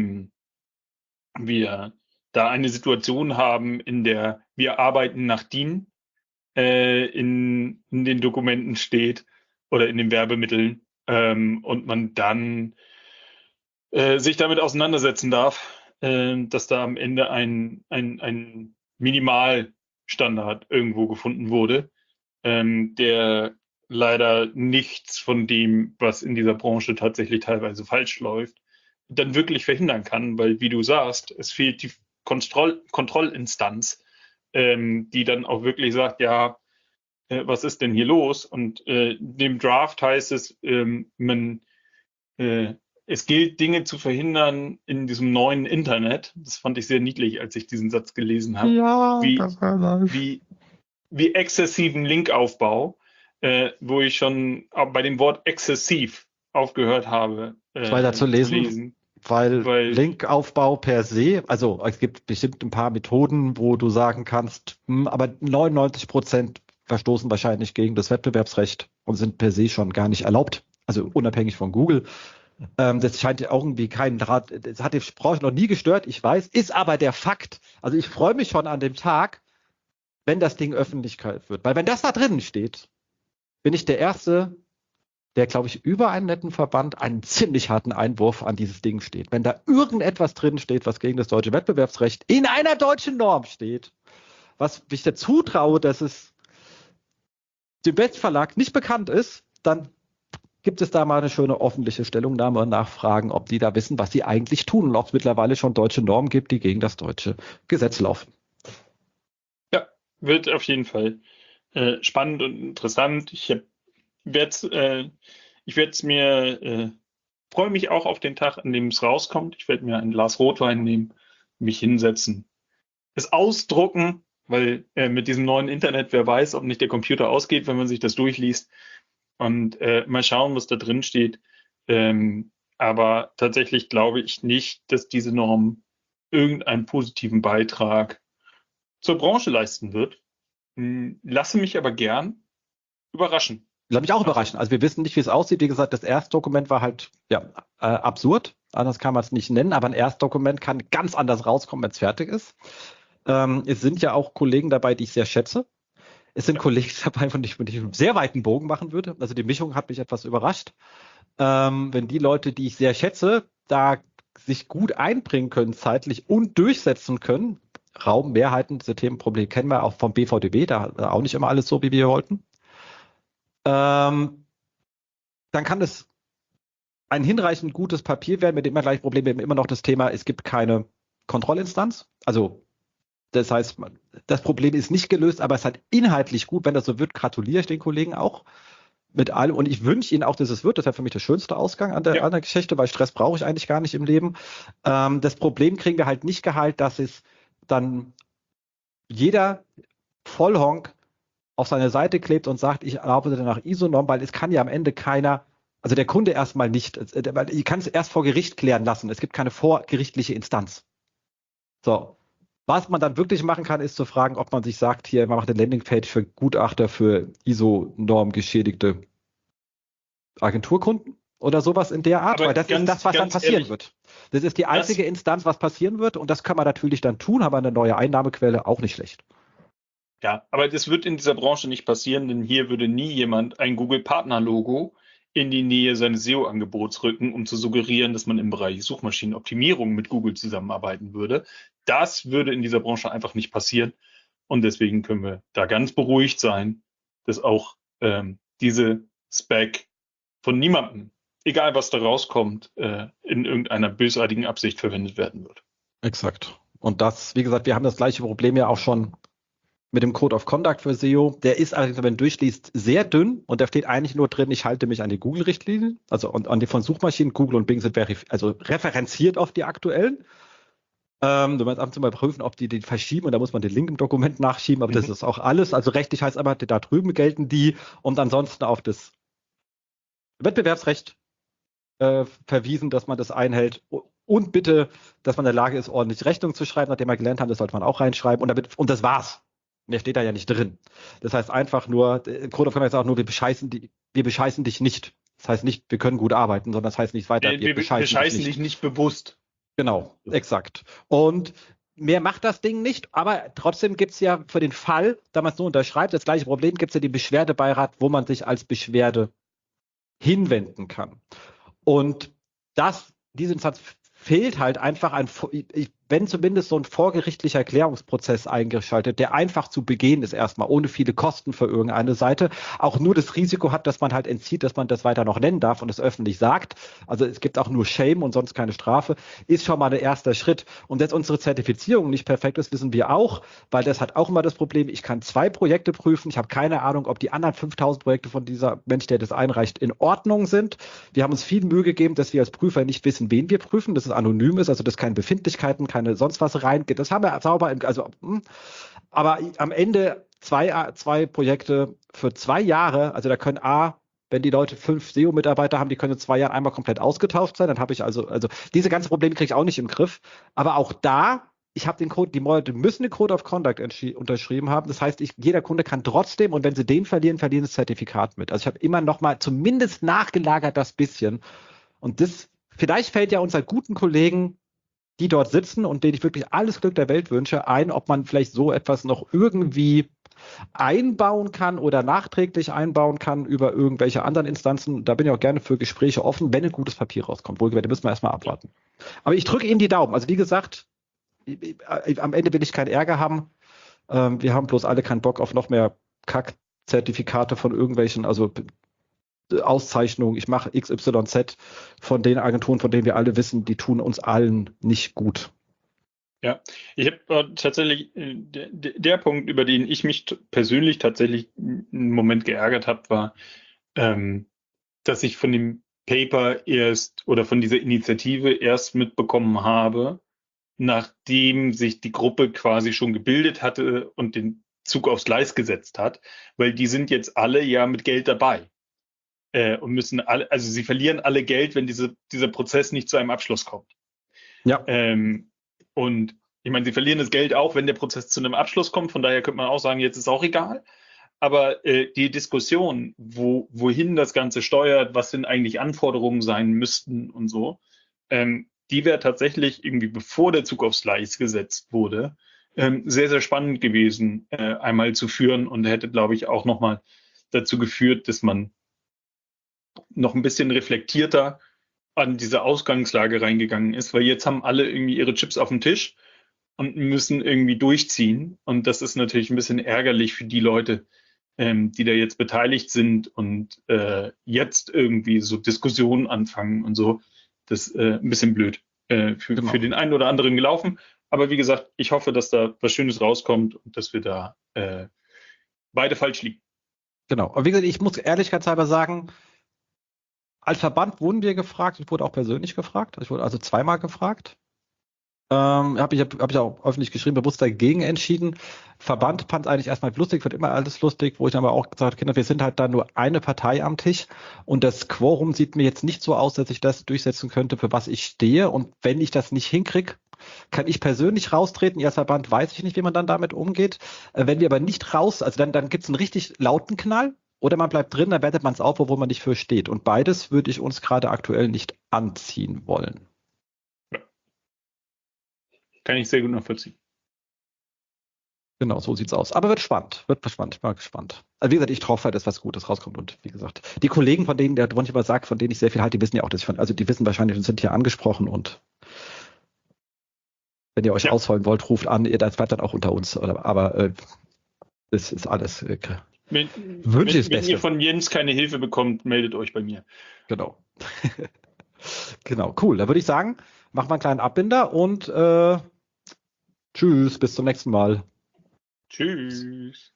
S2: wir da eine Situation haben, in der wir arbeiten nach DIN in den Dokumenten steht oder in den Werbemitteln und man dann sich damit auseinandersetzen darf, dass da am Ende ein Minimalstandard irgendwo gefunden wurde, der leider nichts von dem, was in dieser Branche tatsächlich teilweise falsch läuft, dann wirklich verhindern kann, weil, wie du sagst, es fehlt die Kontrollinstanz, die dann auch wirklich sagt, ja, was ist denn hier los? Und dem Draft heißt es, es gilt, Dinge zu verhindern in diesem neuen Internet. Das fand ich sehr niedlich, als ich diesen Satz gelesen habe.
S1: Ja, das war live.
S2: Wie exzessiven Linkaufbau, wo ich schon bei dem Wort exzessiv aufgehört habe,
S1: weiter zu lesen. Weil Linkaufbau per se, also es gibt bestimmt ein paar Methoden, wo du sagen kannst, aber 99% verstoßen wahrscheinlich gegen das Wettbewerbsrecht und sind per se schon gar nicht erlaubt, also unabhängig von Google. Das scheint ja auch irgendwie keinen Draht, das hat die Branche noch nie gestört, ich weiß, ist aber der Fakt. Also ich freue mich schon an dem Tag, wenn das Ding Öffentlichkeit wird. Weil wenn das da drinnen steht, bin ich der Erste, der, glaube ich, über einen netten Verband einen ziemlich harten Einwurf an dieses Ding steht. Wenn da irgendetwas drin steht, was gegen das deutsche Wettbewerbsrecht in einer deutschen Norm steht, was ich dazu traue, dass es dem Westverlag nicht bekannt ist, dann gibt es da mal eine schöne öffentliche Stellungnahme und Nachfragen, ob die da wissen, was sie eigentlich tun und ob es mittlerweile schon deutsche Normen gibt, die gegen das deutsche Gesetz laufen.
S2: Ja, wird auf jeden Fall spannend und interessant. Ich freue mich auch auf den Tag, an dem es rauskommt. Ich werde mir ein Glas Rotwein nehmen, mich hinsetzen, es ausdrucken, weil mit diesem neuen Internet, wer weiß, ob nicht der Computer ausgeht, wenn man sich das durchliest. Und mal schauen, was da drin steht. Aber tatsächlich glaube ich nicht, dass diese Norm irgendeinen positiven Beitrag zur Branche leisten wird. Lasse mich aber gern überraschen.
S1: Lass mich auch überraschen. Also wir wissen nicht, wie es aussieht. Wie gesagt, das Erstdokument war halt absurd. Anders kann man es nicht nennen. Aber ein Erstdokument kann ganz anders rauskommen, wenn es fertig ist. Es sind ja auch Kollegen dabei, die ich sehr schätze. Es sind Kollegen dabei, von denen ich einen sehr weiten Bogen machen würde. Also die Mischung hat mich etwas überrascht. Wenn die Leute, die ich sehr schätze, da sich gut einbringen können zeitlich und durchsetzen können, Raummehrheiten, diese Themenprobleme kennen wir auch vom BVDW, da auch nicht immer alles so, wie wir wollten, dann kann es ein hinreichend gutes Papier werden, mit dem wir gleich Probleme haben. Immer noch das Thema, es gibt keine Kontrollinstanz. Also das heißt, das Problem ist nicht gelöst, aber es hat inhaltlich gut, wenn das so wird, gratuliere ich den Kollegen auch mit allem. Und ich wünsche Ihnen auch, dass es wird. Das wäre für mich der schönste Ausgang an der Geschichte, weil Stress brauche ich eigentlich gar nicht im Leben. Das Problem kriegen wir halt nicht geheilt, dass es dann jeder Vollhonk auf seine Seite klebt und sagt, ich arbeite nach ISO-Norm, weil es kann ja am Ende keiner, also der Kunde erstmal nicht, weil ich kann es erst vor Gericht klären lassen. Es gibt keine vorgerichtliche Instanz. So. Was man dann wirklich machen kann, ist zu fragen, ob man sich sagt, hier, man macht eine Landingpage für Gutachter für ISO-Norm geschädigte Agenturkunden oder sowas in der Art, weil das ist das, was dann passieren wird. Das ist die einzige Instanz, was passieren wird und das kann man natürlich dann tun, aber eine neue Einnahmequelle auch nicht schlecht.
S2: Ja, aber das wird in dieser Branche nicht passieren, denn hier würde nie jemand ein Google-Partner-Logo in die Nähe seines SEO-Angebots rücken, um zu suggerieren, dass man im Bereich Suchmaschinenoptimierung mit Google zusammenarbeiten würde. Das würde in dieser Branche einfach nicht passieren. Und deswegen können wir da ganz beruhigt sein, dass auch diese Spec von niemandem, egal was da rauskommt, in irgendeiner bösartigen Absicht verwendet werden wird.
S1: Exakt. Und das, wie gesagt, wir haben das gleiche Problem ja auch schon mit dem Code of Conduct für SEO. Der ist allerdings, wenn man durchliest, sehr dünn und da steht eigentlich nur drin, ich halte mich an die Google-Richtlinien, also an die von Suchmaschinen. Google und Bing sind also referenziert auf die aktuellen. Du musst ab und zu mal prüfen, ob die verschieben und da muss man den Link im Dokument nachschieben, aber das ist auch alles. Also rechtlich heißt aber, da drüben gelten die und ansonsten auf das Wettbewerbsrecht verwiesen, dass man das einhält und bitte, dass man in der Lage ist, ordentlich Rechnung zu schreiben, nachdem wir gelernt haben, das sollte man auch reinschreiben und das war's. Mehr steht da ja nicht drin. Das heißt einfach nur, Code of Conduct sagt auch nur, wir bescheißen dich nicht. Das heißt nicht, wir können gut arbeiten, sondern das heißt nicht weiter,
S2: wir bescheißen dich nicht bewusst.
S1: Genau, exakt. Und mehr macht das Ding nicht, aber trotzdem gibt es ja für den Fall, da man es nur unterschreibt, das gleiche Problem, gibt es ja den Beschwerdebeirat, wo man sich als Beschwerde hinwenden kann. Und diese Instanz fehlt halt einfach wenn zumindest so ein vorgerichtlicher Erklärungsprozess eingeschaltet, der einfach zu begehen ist erstmal, ohne viele Kosten für irgendeine Seite, auch nur das Risiko hat, dass man halt entzieht, dass man das weiter noch nennen darf und es öffentlich sagt. Also es gibt auch nur Shame und sonst keine Strafe, ist schon mal der erste Schritt. Und dass unsere Zertifizierung nicht perfekt ist, wissen wir auch, weil das hat auch immer das Problem, ich kann 2 Projekte prüfen, ich habe keine Ahnung, ob die anderen 5000 Projekte von dieser Mensch, der das einreicht, in Ordnung sind. Wir haben uns viel Mühe gegeben, dass wir als Prüfer nicht wissen, wen wir prüfen, dass es anonym ist, also dass keine Befindlichkeiten, keine sonst was reingeht. Das haben wir sauber, aber am Ende 2 Projekte für 2 Jahre, also da können wenn die Leute 5 SEO-Mitarbeiter haben, die können in 2 Jahren einmal komplett ausgetauscht sein, dann habe ich also diese ganzen Probleme kriege ich auch nicht im Griff. Aber auch da, ich habe den Code, die Leute müssen den Code of Conduct unterschrieben haben. Das heißt, jeder Kunde kann trotzdem, und wenn sie den verlieren das Zertifikat mit. Also ich habe immer noch mal zumindest nachgelagert das bisschen. Und vielleicht fällt ja unseren guten Kollegen, die dort sitzen und denen ich wirklich alles Glück der Welt wünsche, ob man vielleicht so etwas noch irgendwie einbauen kann oder nachträglich einbauen kann über irgendwelche anderen Instanzen. Da bin ich auch gerne für Gespräche offen, wenn ein gutes Papier rauskommt. Wohlgemerkt, da müssen wir erstmal abwarten. Aber ich drücke Ihnen die Daumen. Also wie gesagt, am Ende will ich keinen Ärger haben. Wir haben bloß alle keinen Bock auf noch mehr Kack-Zertifikate von irgendwelchen, also Auszeichnungen, ich mache XYZ von den Agenturen, von denen wir alle wissen, die tun uns allen nicht gut.
S2: Ja, ich habe tatsächlich der Punkt, über den ich mich persönlich tatsächlich einen Moment geärgert habe, war, dass ich von dem Paper oder von dieser Initiative erst mitbekommen habe, nachdem sich die Gruppe quasi schon gebildet hatte und den Zug aufs Gleis gesetzt hat, weil die sind jetzt alle ja mit Geld dabei. Und müssen also sie verlieren alle Geld, wenn dieser Prozess nicht zu einem Abschluss kommt.
S1: Ja.
S2: Und ich meine, sie verlieren das Geld auch, wenn der Prozess zu einem Abschluss kommt. Von daher könnte man auch sagen, jetzt ist auch egal. Aber die Diskussion, wohin das Ganze steuert, was denn eigentlich Anforderungen sein müssten und so, die wäre tatsächlich irgendwie, bevor der Zug aufs Gleis gesetzt wurde, sehr, sehr spannend gewesen, einmal zu führen und hätte, glaube ich, auch nochmal dazu geführt, dass man noch ein bisschen reflektierter an diese Ausgangslage reingegangen ist, weil jetzt haben alle irgendwie ihre Chips auf dem Tisch und müssen irgendwie durchziehen. Und das ist natürlich ein bisschen ärgerlich für die Leute, die da jetzt beteiligt sind und jetzt irgendwie so Diskussionen anfangen und so. Das ist ein bisschen blöd für den einen oder anderen gelaufen. Aber wie gesagt, ich hoffe, dass da was Schönes rauskommt und dass wir da beide falsch liegen.
S1: Genau. Aber wie gesagt, ich muss ehrlichkeitshalber sagen, als Verband wurden wir gefragt, ich wurde auch persönlich gefragt, ich wurde also 2-mal gefragt. Hab ich auch öffentlich geschrieben, bewusst dagegen entschieden. Verband fand es eigentlich erstmal lustig, wird immer alles lustig, wo ich aber auch gesagt habe, Kinder, wir sind halt da nur eine Partei am Tisch und das Quorum sieht mir jetzt nicht so aus, dass ich das durchsetzen könnte, für was ich stehe. Und wenn ich das nicht hinkriege, kann ich persönlich raustreten. Ihr als Verband weiß ich nicht, wie man dann damit umgeht. Wenn wir aber nicht raus, also dann gibt es einen richtig lauten Knall. Oder man bleibt drin, dann wertet man es auf, obwohl man nicht für steht. Und beides würde ich uns gerade aktuell nicht anziehen wollen.
S2: Ja. Kann ich sehr gut nachvollziehen.
S1: Genau, so sieht's aus. Aber wird spannend. Ich bin mal gespannt. Also wie gesagt, ich hoffe, dass was Gutes rauskommt. Und wie gesagt, die Kollegen, von denen der manchmal sagt, von denen ich sehr viel halte, die wissen ja auch, also die wissen wahrscheinlich und sind hier angesprochen. Und wenn ihr euch ausholen wollt, ruft an. Das bleibt dann auch unter uns. Aber das ist alles.
S2: Wenn ihr von Jens keine Hilfe bekommt, meldet euch bei mir.
S1: Genau. Genau, cool. Da würde ich sagen, machen wir einen kleinen Abbinder und tschüss, bis zum nächsten Mal.
S2: Tschüss.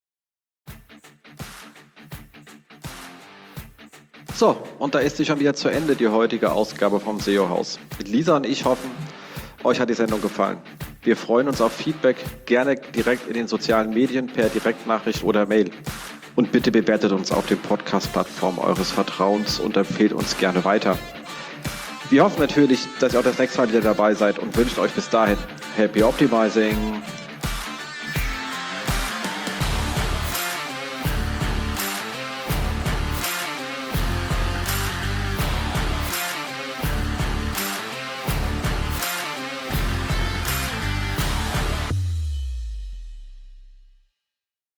S1: So, und da ist sie schon wieder zu Ende, die heutige Ausgabe vom SEO-Haus. Lisa und ich hoffen, euch hat die Sendung gefallen. Wir freuen uns auf Feedback, gerne direkt in den sozialen Medien per Direktnachricht oder Mail. Und bitte bewertet uns auf den Podcast-Plattformen eures Vertrauens und empfehlt uns gerne weiter. Wir hoffen natürlich, dass ihr auch das nächste Mal wieder dabei seid und wünschen euch bis dahin Happy Optimizing!